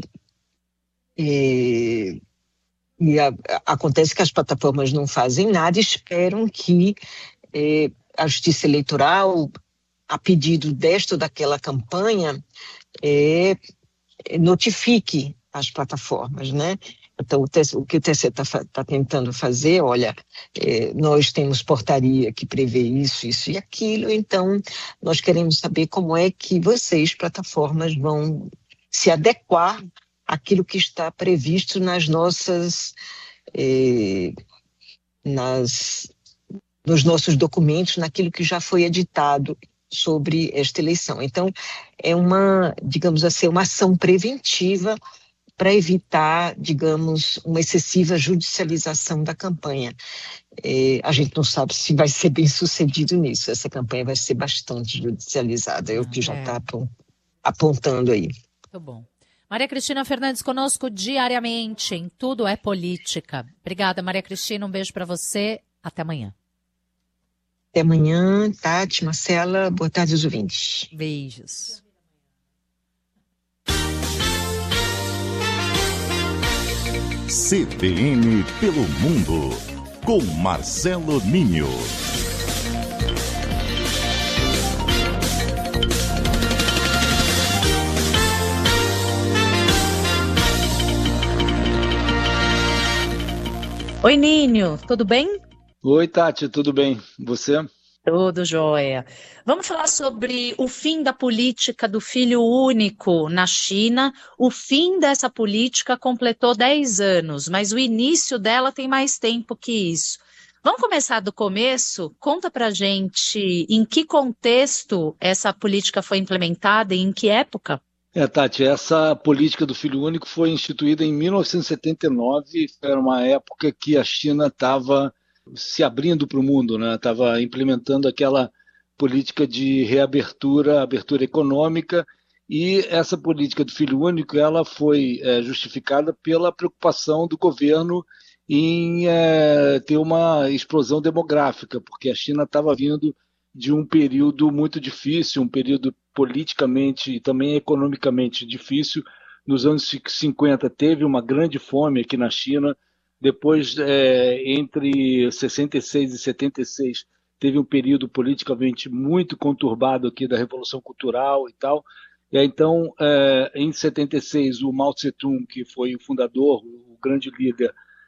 E, e a, acontece que as plataformas não fazem nada, esperam que eh, a Justiça Eleitoral, a pedido desta ou daquela campanha, eh, notifique as plataformas, né? Então, o, T S, o que o T S E está tá tentando fazer, olha, eh, nós temos portaria que prevê isso, isso e aquilo, então nós queremos saber como é que vocês, plataformas, vão se adequar aquilo que está previsto nas nossas, eh, nas, nos nossos documentos, naquilo que já foi editado sobre esta eleição. Então, é uma, digamos assim, uma ação preventiva para evitar, digamos, uma excessiva judicialização da campanha. Eh, a gente não sabe se vai ser bem sucedido nisso. Essa campanha vai ser bastante judicializada, é o que já está apontando aí. Muito bom. Maria Cristina Fernandes conosco diariamente em Tudo é Política. Obrigada, Maria Cristina. Um beijo para você. Até amanhã. Até amanhã, Tati, Marcela. Boa tarde aos ouvintes. Beijos. C B N pelo Mundo, com Marcelo Ninho. Oi, Ninho, tudo bem? Oi, Tati, tudo bem? Você? Tudo jóia. Vamos falar sobre o fim da política do filho único na China. O fim dessa política completou dez anos, mas o início dela tem mais tempo que isso. Vamos começar do começo? Conta pra gente em que contexto essa política foi implementada e em que época? É, Tati, essa política do filho único foi instituída em mil novecentos e setenta e nove, era uma época que a China estava se abrindo para o mundo, né? Estava implementando aquela política de reabertura, abertura econômica, e essa política do filho único ela foi é, justificada pela preocupação do governo em é, ter uma explosão demográfica, porque a China estava vindo de um período muito difícil, um período politicamente e também economicamente difícil. Nos anos cinquenta teve uma grande fome aqui na China, depois é, entre sessenta e seis e setenta e seis teve um período politicamente muito conturbado aqui da Revolução Cultural e tal. E aí, então, é, em setenta e seis, o Mao Tse-tung, que foi o fundador, o grande líder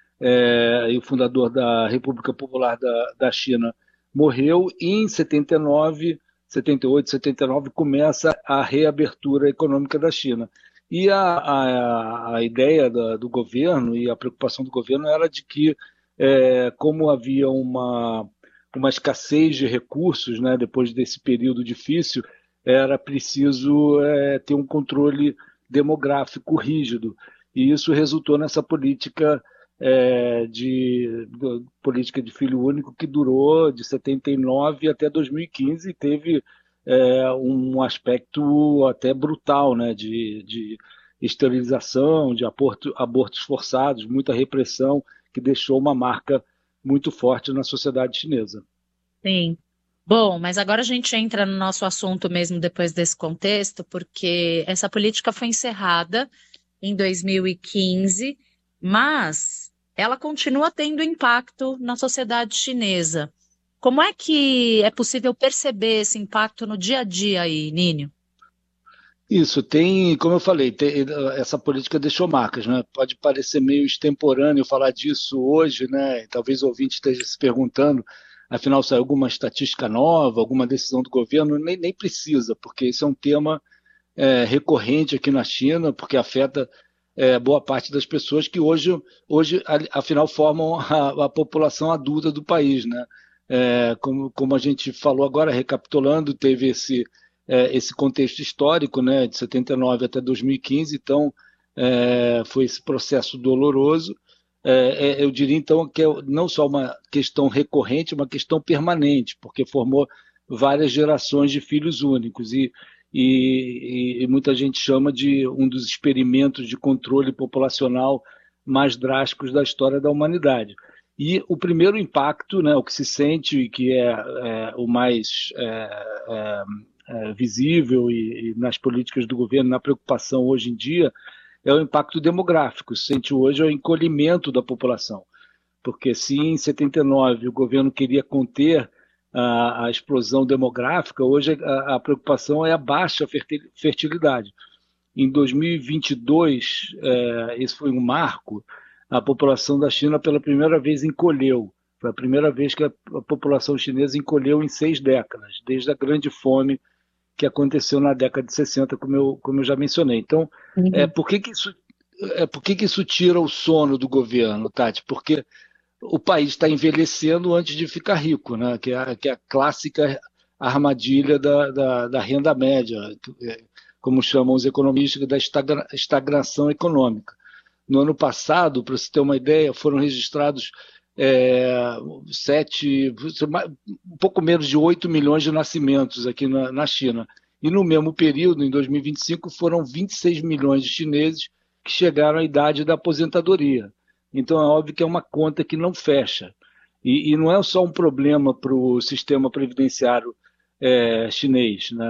é, e o fundador da República Popular da, da China, morreu, e em setenta e nove, setenta e oito, setenta e nove começa a reabertura econômica da China. E a, a, a ideia da, do governo e a preocupação do governo era de que, é, como havia uma, uma escassez de recursos, né, depois desse período difícil, era preciso é, ter um controle demográfico rígido. E isso resultou nessa política É, de, de política de filho único que durou de setenta e nove até dois mil e quinze e teve é, um aspecto até brutal, né, de, de esterilização, de aborto, abortos forçados, muita repressão, que deixou uma marca muito forte na sociedade chinesa. Sim. Bom, mas agora a gente entra no nosso assunto mesmo depois desse contexto, porque essa política foi encerrada em dois mil e quinze, mas ela continua tendo impacto na sociedade chinesa. Como é que é possível perceber esse impacto no dia a dia aí, Nínio? Isso, tem, como eu falei, tem, essa política deixou marcas, né? Pode parecer meio extemporâneo falar disso hoje, né? Talvez o ouvinte esteja se perguntando, afinal saiu alguma estatística nova, alguma decisão do governo? Nem, nem precisa, porque esse é um tema é, recorrente aqui na China, porque afeta é, boa parte das pessoas que hoje, hoje afinal, formam a, a população adulta do país, né? É, como, como a gente falou agora, recapitulando, teve esse... É, esse contexto histórico, né, de setenta e nove até dois mil e quinze, então é, foi esse processo doloroso. É, é, eu diria então que é não só uma questão recorrente, uma questão permanente, porque formou várias gerações de filhos únicos e, e, e muita gente chama de um dos experimentos de controle populacional mais drásticos da história da humanidade. E o primeiro impacto, né, o que se sente e que é, é o mais é, é, É, visível e, e nas políticas do governo, na preocupação hoje em dia, é o impacto demográfico. Se sente hoje é o encolhimento da população. Porque se em setenta e nove o governo queria conter a, a explosão demográfica, hoje a, a preocupação é a baixa fertilidade. Em dois mil e vinte e dois, é, esse foi um marco, a população da China pela primeira vez encolheu. Foi a primeira vez que a, a população chinesa encolheu em seis décadas, desde a Grande Fome que aconteceu na década de sessenta, como eu, como eu já mencionei. Então, uhum. é, por, que, que, isso, é, por que, que isso tira o sono do governo, Tati? Porque o país está envelhecendo antes de ficar rico, né? que, é a, que é a clássica armadilha da, da, da renda média, como chamam os economistas, da estagna, estagnação econômica. No ano passado, para você ter uma ideia, foram registrados É, sete, um pouco menos de oito milhões de nascimentos aqui na, na China. E no mesmo período, em dois mil e vinte e cinco, foram vinte e seis milhões de chineses que chegaram à idade da aposentadoria. Então é óbvio que é uma conta que não fecha. E, e não é só um problema para o sistema previdenciário é, chinês, né?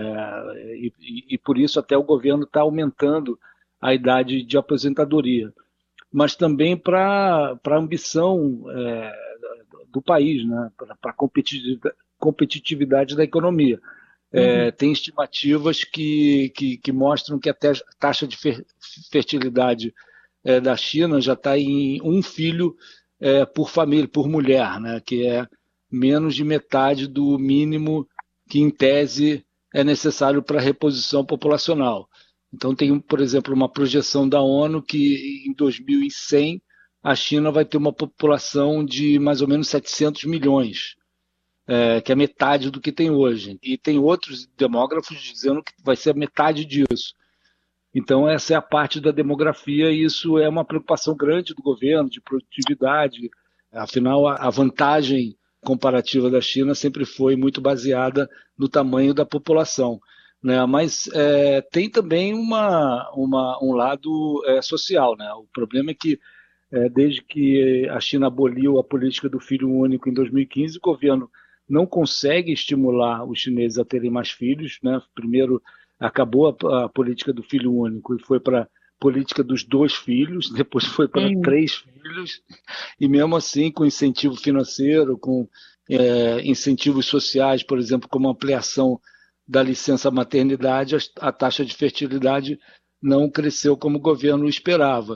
É, e, e por isso até o governo está aumentando a idade de aposentadoria, mas também para a ambição é, do país, né? Para a competitividade, competitividade da economia. É, uhum. Tem estimativas que, que, que mostram que a taxa de fertilidade é, da China já está em um filho é, por família, por mulher, né? Que é menos de metade do mínimo que, em tese, é necessário para a reposição populacional. Então tem, por exemplo, uma projeção da ONU que em dois mil e cem a China vai ter uma população de mais ou menos setecentos milhões, é, que é metade do que tem hoje. E tem outros demógrafos dizendo que vai ser a metade disso. Então essa é a parte da demografia e isso é uma preocupação grande do governo, de produtividade. Afinal, a vantagem comparativa da China sempre foi muito baseada no tamanho da população. Né, mas é, tem também uma, uma, um lado é, social. Né? O problema é que, é, desde que a China aboliu a política do filho único em dois mil e quinze, o governo não consegue estimular os chineses a terem mais filhos. Né? Primeiro acabou a, a política do filho único e foi para a política dos dois filhos, depois foi para uhum. três filhos, e mesmo assim com incentivo financeiro, com é, incentivos sociais, por exemplo, como ampliação da licença maternidade, a taxa de fertilidade não cresceu como o governo esperava.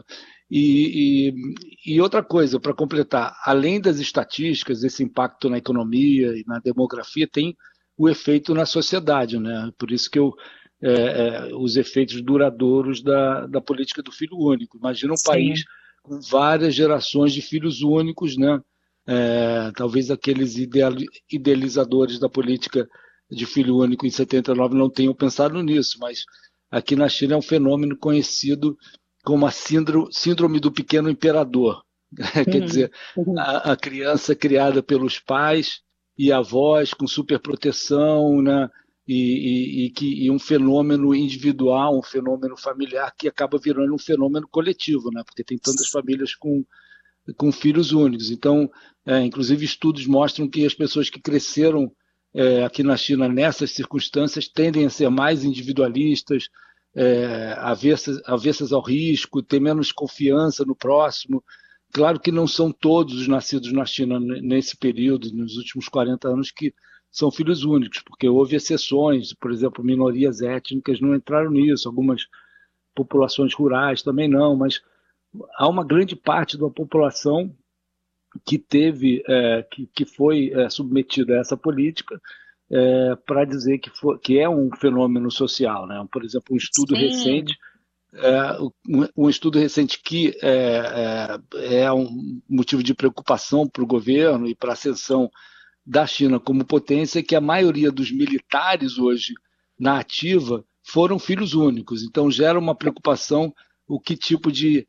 E, e, e outra coisa, para completar, além das estatísticas, esse impacto na economia e na demografia tem o efeito na sociedade, né? Por isso que eu, é, é, os efeitos duradouros da, da política do filho único. Imagina um Sim. país com várias gerações de filhos únicos, né? É, talvez aqueles ideal, idealizadores da política de filho único em setenta e nove não tenham pensado nisso, mas aqui na China é um fenômeno conhecido como a síndrome, síndrome do pequeno imperador. Uhum. Quer dizer, a, a criança criada pelos pais e avós com superproteção, né? e, e, e, que, e um fenômeno individual, um fenômeno familiar que acaba virando um fenômeno coletivo, né? Porque tem tantas famílias com, com filhos únicos. Então, é, inclusive estudos mostram que as pessoas que cresceram É, aqui na China, nessas circunstâncias, tendem a ser mais individualistas, é, avessas, avessas ao risco, ter menos confiança no próximo, Claro que não são todos os nascidos na China nesse período, nos últimos quarenta anos, que são filhos únicos, porque houve exceções, por exemplo, minorias étnicas não entraram nisso, algumas populações rurais também não, mas há uma grande parte da população que teve, é, que, que foi é, submetida a essa política é, para dizer que, foi, que é um fenômeno social, né? Por exemplo, um estudo Sim. recente, é, um, um estudo recente que é, é, é um motivo de preocupação para o governo e para a ascensão da China como potência, é que a maioria dos militares hoje na ativa foram filhos únicos. Então gera uma preocupação o que tipo de,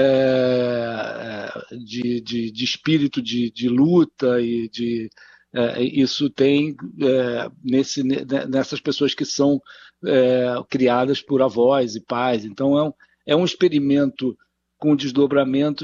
é, de, de, de espírito de, de luta e de é, isso tem é, nesse, nessas pessoas que são é, criadas por avós e pais. Então é um, é um experimento com desdobramentos